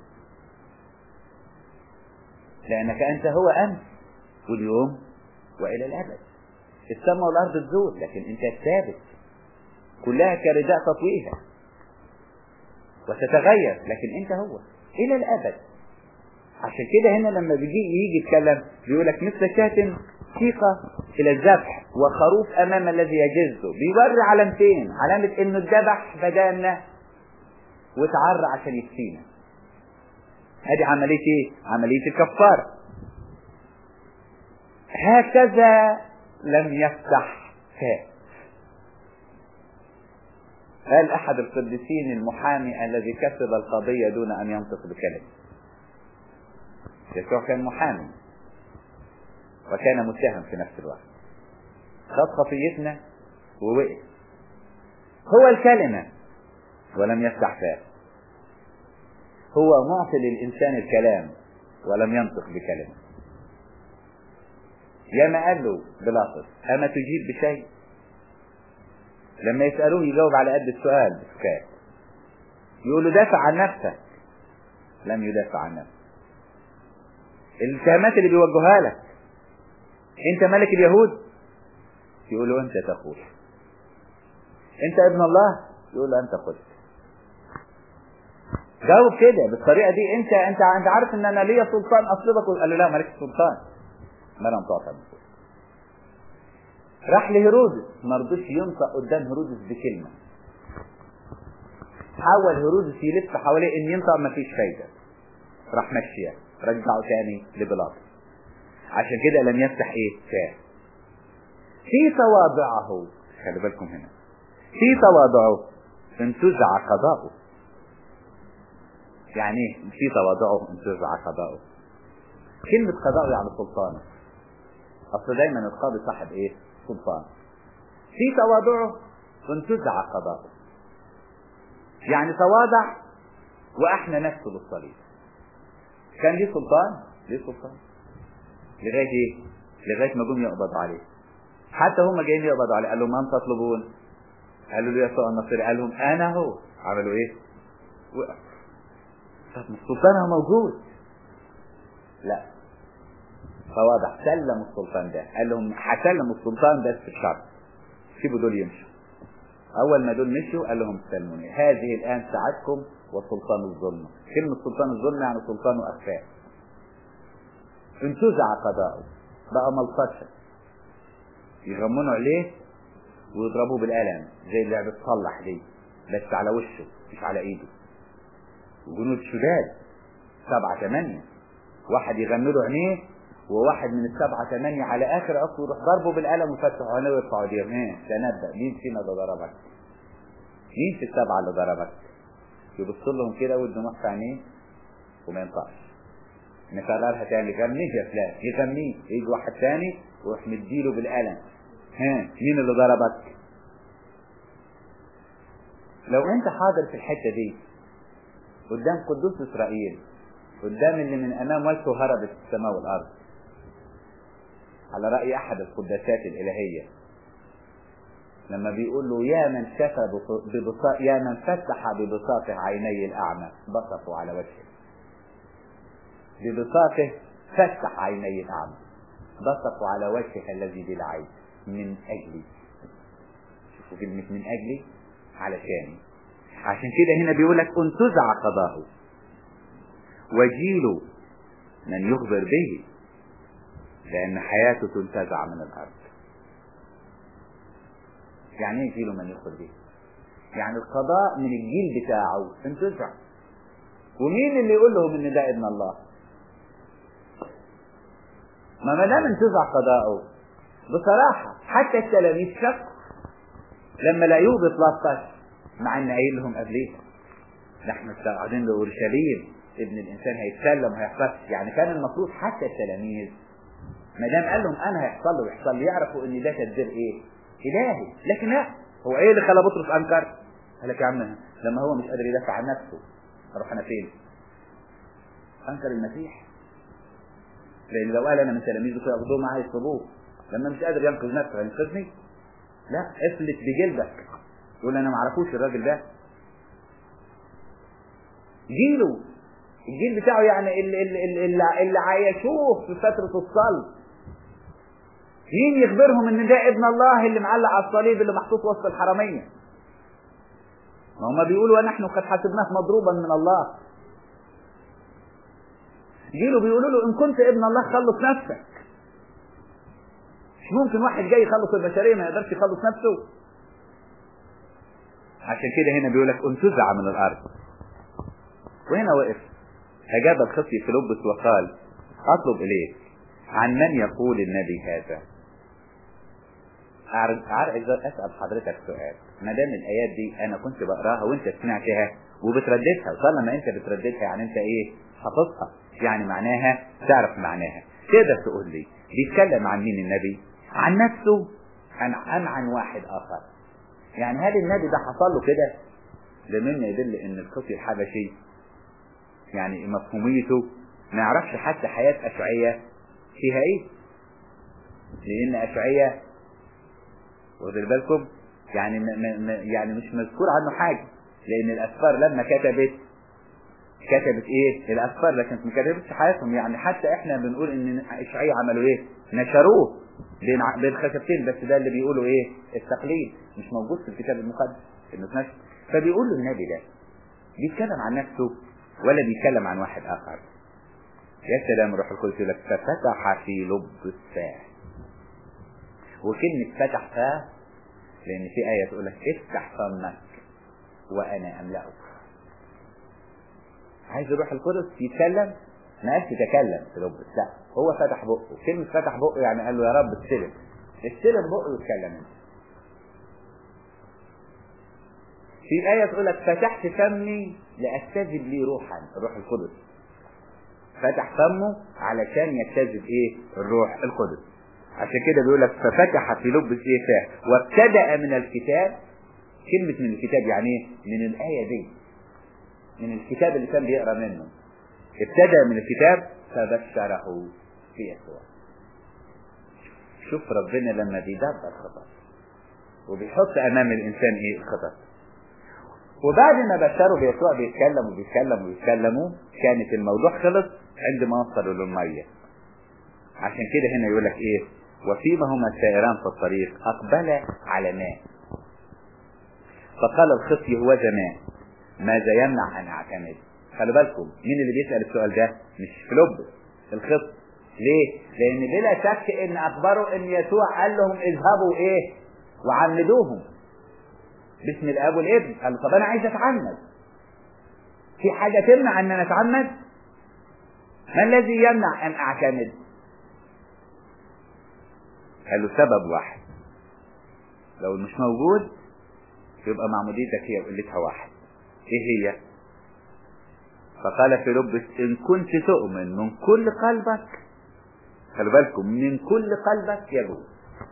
لأنك أنت هو أمس واليوم وإلى الأبد. السماء والأرض تزول لكن أنت الثابت، كلها كرداء تطويها وتتغير لكن أنت هو إلى الأبد. عشان كده هنا لما يجي يتكلم بيقولك مثل شاة سيقة إلى الذبح وخروف أمام الذي يجزه، بيوري علامتين، علامة إنه الذبح بدالنا وتعرى عشان يكفينا. هذه عملية إيه؟ عملية الكفارة. هكذا لم يفتح فاه. قال أحد القديسين المحامي الذي كسب القضية دون أن ينطق بكلمة. يسوع كان محامي وكان متهم في نفس الوقت، خد خطيتنا ووقف، هو الكلمة ولم يفتح فاه، هو معطي للإنسان الكلام ولم ينطق بكلمة. ياما قال له بلاطس أما تجيب بشيء؟ لما يسألوه يجاوب على قد السؤال بسكات. يقول له دافع عن نفسك، لم يدافع عن نفسك. الاتهامات اللي بيوجهها لك، انت ملك اليهود، يقول له انت تقول. انت ابن الله، يقول له انت قلت. جاوب كده بالطريقه دي. انت عارف ان انا ليا سلطان اصلبك؟ قال له لا مالكش سلطان، ما لم تعطى. راح لهيرودس، ما رضيش ينطق قدام هيرودس بكلمه، حاول هيرودس يلف حواليه ان ينطق، ما فيش فايده، راح مشيه رجعه تاني لبلاطس. عشان كده لم يفتح ايه فاه. في تواضعه، خلي بالكم هنا، في تواضعه انتزع قضاؤه. يعني ايه في تواضعه انتزع قضاؤه؟ كلمة قضاؤه يعني سلطانه. اصل دايما القاضي صاحب ايه؟ سلطان. في تواضعه انتزع قضاؤه، يعني تواضع واحنى نفسه بالصليب. كان ليه سلطان، ليه سلطان لغايه ايه؟ لغايه ما جم يقبضوا عليه. حتى هم جايين يقبضوا عليه قال لهم من تطلبون؟ قالوا له يسوع النصيري. قال لهم انا هو. عملوا ايه؟ وقف. طب السلطان هو موجود؟ لا، فواضح سلم السلطان ده. قال لهم هسلم السلطان بس بشرط، سيبوا دول يمشوا. اول ما دول مشوا قال لهم سلموني، هذه الان ساعتكم وسلطان الظلم. كلمة سلطان الظلم يعني سلطان اخفاء. انتزع قضاءه، بقى ملطشة، يغمونوا عليه ويضربوه بالقلم زي اللي بتصلح دي، بس على وشه مش على ايده. وجنود شداد 7 8، واحد يغمدوا عينيه وواحد من 7 8 على اخر اصله يروح ضربه بالقلم ويفتحوا عينيه ويرفعوا ايديه. تنبأ مين فينا اللي ضربك؟ مين في ال7 اللي ضربك؟ يبص لهم كده والدموع في عينيه وما ينطقش. نكررها تاني، غنيه يا فلان، يغنيه، يجي واحد تاني ويروح مديله بالقلم. مين اللي ضربك؟ لو انت حاضر في الحته دي قدام قدوس اسرائيل، قدام اللي من امام وجهه هربت السماء والارض، على راي احد القداسات الالهيه لما بيقول له يا من شفى يا من فتح ببساطه عيني الاعمى بصقوا على وجهه. ببساطه فتح عيني الاعمى بصقوا على وجهه الذي بلا عيب من اجلي. شوفوا كلمه من اجلي، علشاني. عشان كده هنا بيقول لك انتزع قضاءه وجيل من يخبر به، لان حياته تنتزع من الارض. يعني ايه جيل من يخبر به؟ يعني القضاء من الجيل بتاعه انتزع. ومين اللي يقول لهم ان ده ابن الله؟ ما دام انتزع قضاءه بصراحه حتى التلاميذ شكوا لما لقوه بيتلطش، مع ان قايل لهم قبليه نحن قاعدين لاورشليم، ابن الانسان هيتكلم وهيحصل. يعني كان المفروض حتى التلاميذ ما دام قال لهم انا هيحصل له ويحصل لي يعرفوا ان ده تدبير ايه؟ الهي. لكن لا، هو ايه اللي خلى بطرس انكر؟ قال لك يا عم لما هو مش قادر يدافع عن نفسه اروح انا فين؟ انكر المسيح. لان لو قال انا من تلاميذه فياخدوه معاه يصلبوه، لما مش قادر ينقذ نفسه هينقذني؟ لا، افلت بجلدك يقول انا معرفوش الراجل ده. جيله الجيل بتاعه يعني اللي عايشوه في فترة الصلب، مين يخبرهم ان ده ابن الله اللي معلق على الصليب اللي محطوط وسط الحرمية؟ ما هم بيقولوا ونحن قد حسبناه مضروبا من الله. جيله بيقولوا له ان كنت ابن الله خلص نفسك. مش ممكن واحد جاي يخلص البشرية ما يقدرش يخلص نفسه. عشان كده هنا بيقول لك انتزع من الارض. وهنا وقف أجاب الخصي فيلبس وقال أطلب إليك عن من يقول النبي هذا. عايز أسأل حضرتك سؤال. ما دام الآيات دي أنا كنت بقراها وأنت سمعتها وبترددها، وطالما أنت بترددها يعني أنت إيه؟ حافظها، يعني معناها تعرف معناها. تقدر تقول لي بيتكلم عن مين النبي؟ عن نفسه أم عن واحد آخر؟ يعني هل النبي ده حصل له كده؟ ده مما يدل إن الخصي الحبشي يعني مفهوميته ما يعرفش حتى حياة أشعية فيها ايه، لان أشعية واخدين بالكم يعني مش مذكور عنه حاجة، لان الاسفار لما كتبت ايه الاسفار، لكن ما كتبتش حياتهم. يعني حتى احنا بنقول ان أشعية عملوا ايه، نشروه بين خشبتين، بس ده اللي بيقولوا ايه التقليد، مش موجود في الكتاب المقدس انه اتنشر. فبيقول له النبي ده بيتكلم عن نفسه ولا بيتكلم عن واحد اخر؟ يا سلام، روح القدس لك ففتح في لب الفاه. وكلمة فتح فاه لان في آية تقول لك افتح فمك وانا املأك. عايز الروح القدس يتكلم، ما قالش تكلم في لب، لا هو فتح بقه. كلمة فتح بقه يعني قال له يا رب استلم بقه ويتكلم انت. في آية تقول لك فتحت فمي لأستجب لي روحا، الروح القدس فتح فمه علشان يجتذب ايه الروح القدس. عشان كده بيقول لك ففتح في لب فاه وابتدأ من الكتاب. كلمة من الكتاب يعني ايه؟ من الآية دي، من الكتاب اللي كان بيقرأ منه. ابتدأ من الكتاب فبشره في يسوع. شوف ربنا لما بيدبر خطط وبيحط امام الانسان ايه الخطط. وبعد ما بشروا بيسوع بيتكلموا كانت الموضوع خلص عندما وصلوا للمية. عشان كده هنا يقول لك ايه وفيما هما سائران في الطريق اقبل على ماء فقال الخصي هو زمان ماذا يمنع ان اعتمد. خلوا بالكم مين اللي بيسأل السؤال ده؟ مش فيلبس، الخصي. ليه؟ لان بلا شك ان اخبروا ان يسوع قال لهم اذهبوا ايه وعمدوهم باسم الاب والابن. قال طب انا عايز اتعمد، في حاجة تمنع ان انا اتعمد؟ ما الذي يمنع ان اعتمد؟ قال له سبب واحد، لو مش موجود يبقى معموديتك هي وقلتها واحد. ايه هي؟ فقال فيلبس ان كنت تؤمن من كل قلبك، خلوا بالكم من كل قلبك يجوز.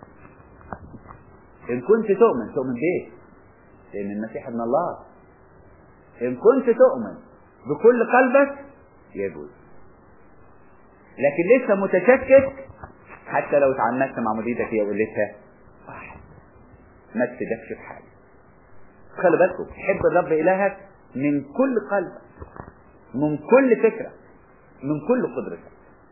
ان كنت تؤمن بايه؟ لان المسيح ابن الله. ان كنت تؤمن بكل قلبك يجوز، لكن لسه متشكك حتى لو اتعمدت معموديتك هي وقلتها واحد ما تفيدكش بحاجه. خلوا بالكم حب الرب الهك من كل قلبك، من كل فكره، من كل قدرتك.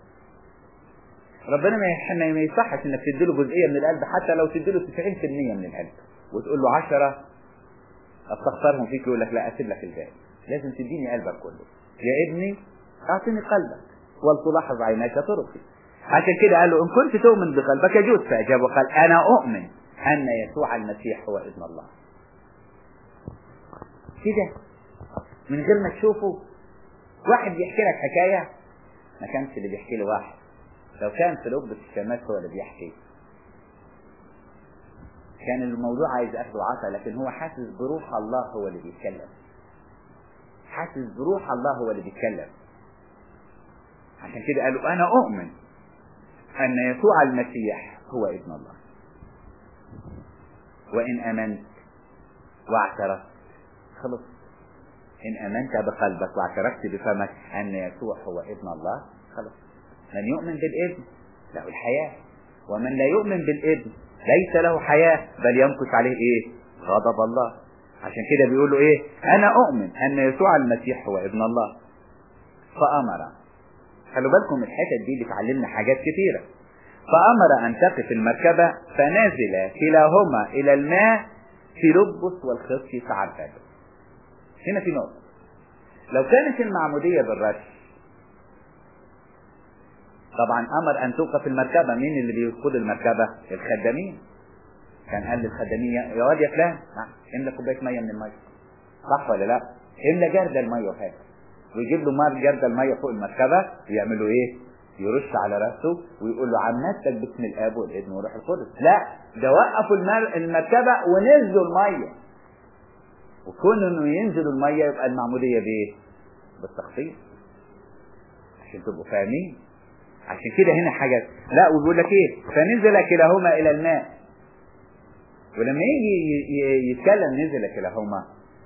ربنا ما يصحش انك تديله جزئيه من القلب، حتى لو تديله 90% من القلب وتقول له 10 استخسرهم فيك، يقول لك لا اسيب لك الباقي. لازم تديني قلبك كله. يا ابني اعطني قلبك ولتلاحظ عيناك طرقي. عشان كده قال له ان كنت تؤمن بقلبك يجوز. فاجاب وقال انا اؤمن ان يسوع المسيح هو ابن الله. كده من غير ما تشوفه. واحد بيحكي لك حكايه ما كانش اللي بيحكي له واحد، لو كان في لب الشماس هو اللي بيحكي كان الموضوع عايز اخذ وعطا، لكن هو حاسس بروح الله هو اللي بيتكلم، حاسس بروح الله هو اللي بيتكلم. عشان كده قالوا انا اؤمن ان يسوع المسيح هو ابن الله. وان امنت واعترفت خلص. ان امنت بقلبك واعترفت بفمك ان يسوع هو ابن الله خلص. من يؤمن بالابن له الحياة ومن لا يؤمن بالابن ليس له حياة بل يمكث عليه ايه؟ غضب الله. عشان كده بيقولوا ايه؟ انا اؤمن ان يسوع المسيح هو ابن الله. فامر، خلوا بالكم الحتة دي بتعلمنا حاجات كتيرة. فامر ان تقف المركبة فنزل كلاهما الى الماء فيلبس والخصي فعبده. هنا في نقطة، لو كانت المعمودية بالرش طبعا امر ان توقف المركبة. مين اللي بيقود المركبة؟ الخدامين. كان قال للخدامين يا واد يا فلان املى كوبايه ميه من الميه، صح ولا لا؟ املى جرد الميه وهات، ويجيب له مار جرد الميه فوق المركبه ويعملوا ايه؟ يرش على راسه ويقول له عمتك باسم الاب والابن والروح القدس. لا، ده وقفوا المركبه ونزلوا الميه. وكون انه ينزلوا الميه يبقى المعموديه بايه؟ بالتخطيط، عشان تبقوا فاهمين. عشان كده هنا حاجه لا، وبيقول لك ايه؟ فنزل كلاهما الى الماء. ولما يجي يتكلم نزل كلاهما،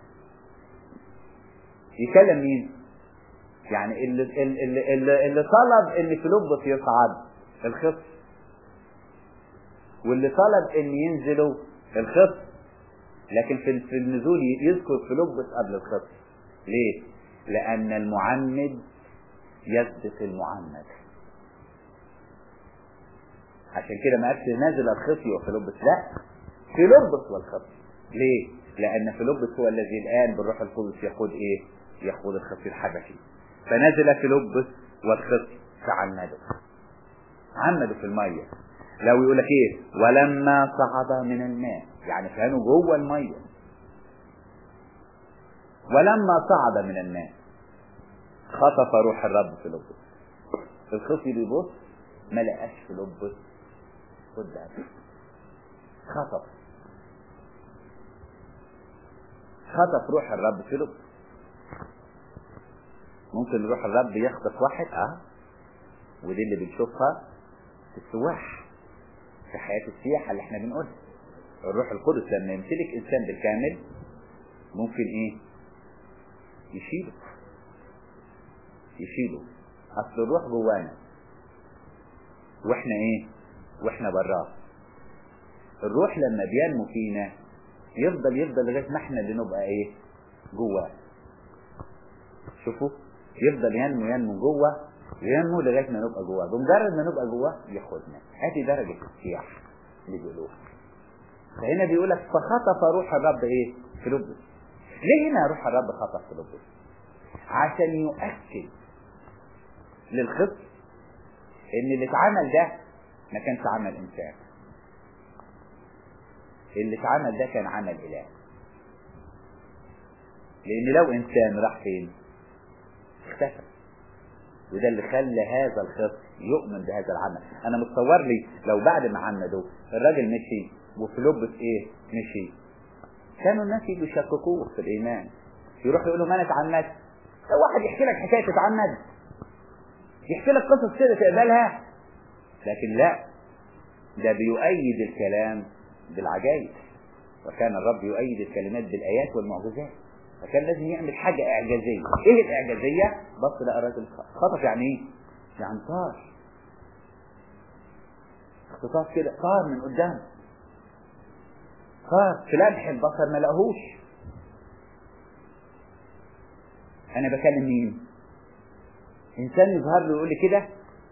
يتكلم مين؟ يعني اللي طلب ان فيلبس يصعد الخص، واللي طلب ان ينزلوا الخص. لكن في النزول يذكر فيلبس قبل الخص. ليه؟ لان المعمد يصدق المعمد. عشان كده ما قالش نازل الخص وفيلبس، لا، فيلبس والخص. ليه؟ لان فيلبس هو الذي الان بالروح القدس يقود ايه؟ يقود الخص الحبشي. فنزل فيلبس والخص عمدوا في الميه. لو يقول لك ايه؟ ولما صعد من الماء، يعني كانوا جوه الميه. ولما صعد من الماء خطف روح الرب فيلبس. الخص بيبص ما لقاش فيلبس قدامه. خطف روح الرب فيلبس. ممكن روح الرب يخطف واحد، ودي اللي بنشوفها في السواح، في حياة السياحة اللي احنا بنقولها. الروح القدس لما يمتلك انسان بالكامل ممكن ايه؟ يشيله. اصل الروح جوانا واحنا ايه؟ واحنا براه. الروح لما بينمو فينا يفضل لغاية ما احنا اللي نبقى ايه؟ جواه. شوفوا، يفضل ينمو جوه، ينمو لغاية ما نبقى جواه. بمجرد ما نبقى جواه ياخدنا. هذه درجة السياح اللي بيقولوها. فهنا بيقولك فخطف روح الرب ايه؟ فيلبس. ليه هنا روح الرب خطف فيلبس؟ عشان يؤكد للخص ان اللي اتعمل ده ما كانش عمل انسان. اللي اتعمل ده كان عمل اله. لان لو انسان راح فين؟ اختفى. وده اللي خلى هذا الخص يؤمن بهذا العمل. انا متصور لي لو بعد ما عمدوا الراجل مشي وفيلبس ايه؟ مشي، كانوا الناس يجوا يشككوه في الايمان، يروح يقولوا ما انا اتعمدت. لو واحد يحكي لك حكايه تتعمد، يحكي لك قصص كده تقبلها، لكن لا، ده بيؤيد الكلام بالعجائب. وكان الرب يؤيد الكلمات بالايات والمعجزات. فكان لازم يعمل حاجه اعجازيه. ايه الاعجازيه؟ بص لقى الراجل خطف. يعني ايه؟ يعني طار، اختطاف كده، طار من قدام، طار في لمح البصر ما لقاهوش. انا بكلم مين؟ انسان يظهر له يقول لي كده.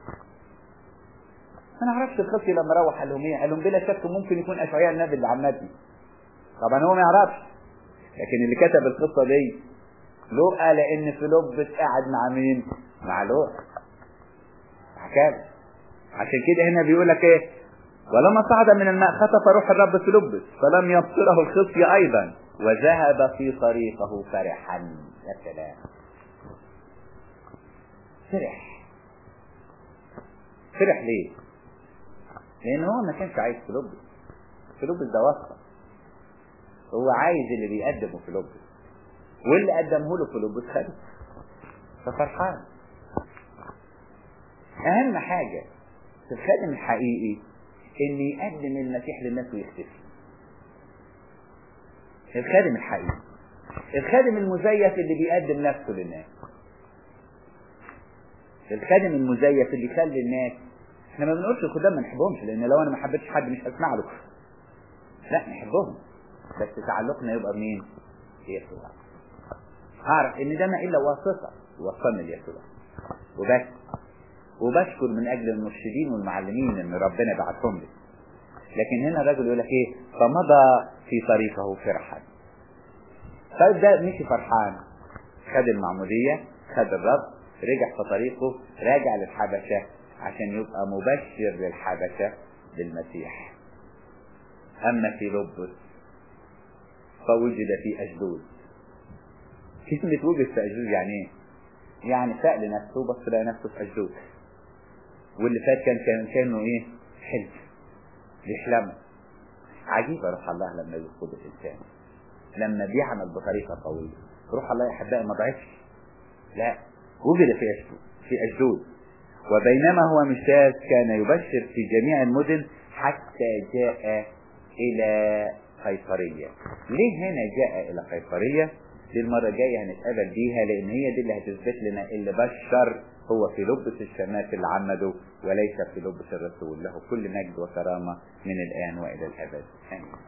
انا عرفت الخطي لما روح قال لهم ايه؟ قال لهم بلا شك ممكن يكون اشعياء النبي اللي عمدني. طبعا هو ما يعرفش، لكن اللي كتب القصه دي لوقا، لان فيلبس قاعد مع مين؟ مع لوقا. حكايه. عشان كده هنا بيقول لك ايه؟ ولما صعد من الماء خطف روح الرب فيلبس فلم يبصره الخصي ايضا وذهب في طريقه فرحا. يا سلام، فرح ليه؟ لان هو ما كانش عايز فيلبس ده واسطه. هو عايز اللي بيقدمه فيلبس، واللي قدمه له فيلبس خده، ففرحان. اهم حاجه في الخادم الحقيقي ان يقدم المسيح للناس ويختفي. الخادم الحقيقي، الخادم المزيف اللي بيقدم نفسه للناس، الخادم المزيف اللي يخلي الناس احنا ما بنقولش الخدام ما نحبهمش، لان لو انا ما حبيتش حد مش هسمع له. لا نحبهم، بس تعلقنا يبقى بمين؟ بيسوع. اعرف ان ده ما الا واسطه وصلني ليسوع وبس. وبشكر من اجل المرشدين والمعلمين ان ربنا بعتهم لي. لكن هنا الراجل يقول لك ايه؟ فمضى في طريقه فرحا. طيب ده مشي فرحان، خد المعموديه، خد الرب، رجع في طريقه، راجع للحبشه عشان يبقى مبشر للحبشه بالمسيح. اما في لبس فوجد في أشدود. كلمة وجد في أشدود يعني ايه؟ يعني سأل نفسه بس لقى نفسه في أشدود، واللي فات كانه ايه؟ حلم بيحلم. عجيبة روح الله لما يقود الإنسان، لما بيعمل بطريقة قوية. روح الله يا أحبائي ما ضعفش، لا، وجد في أشدود. وبينما هو مشتاق كان يبشر في جميع المدن حتى جاء إلى قيصرية. ليه هنا جاء إلى قيصرية؟ دي المرة الجاية هنتقابل بيها، لأن هي دي اللي هتثبت لنا اللي بشر هو في لبس الشماس اللي عمده وليس في لبس الرسول. له كل مجد وكرامة من الآن وإلى الأبد. آمين.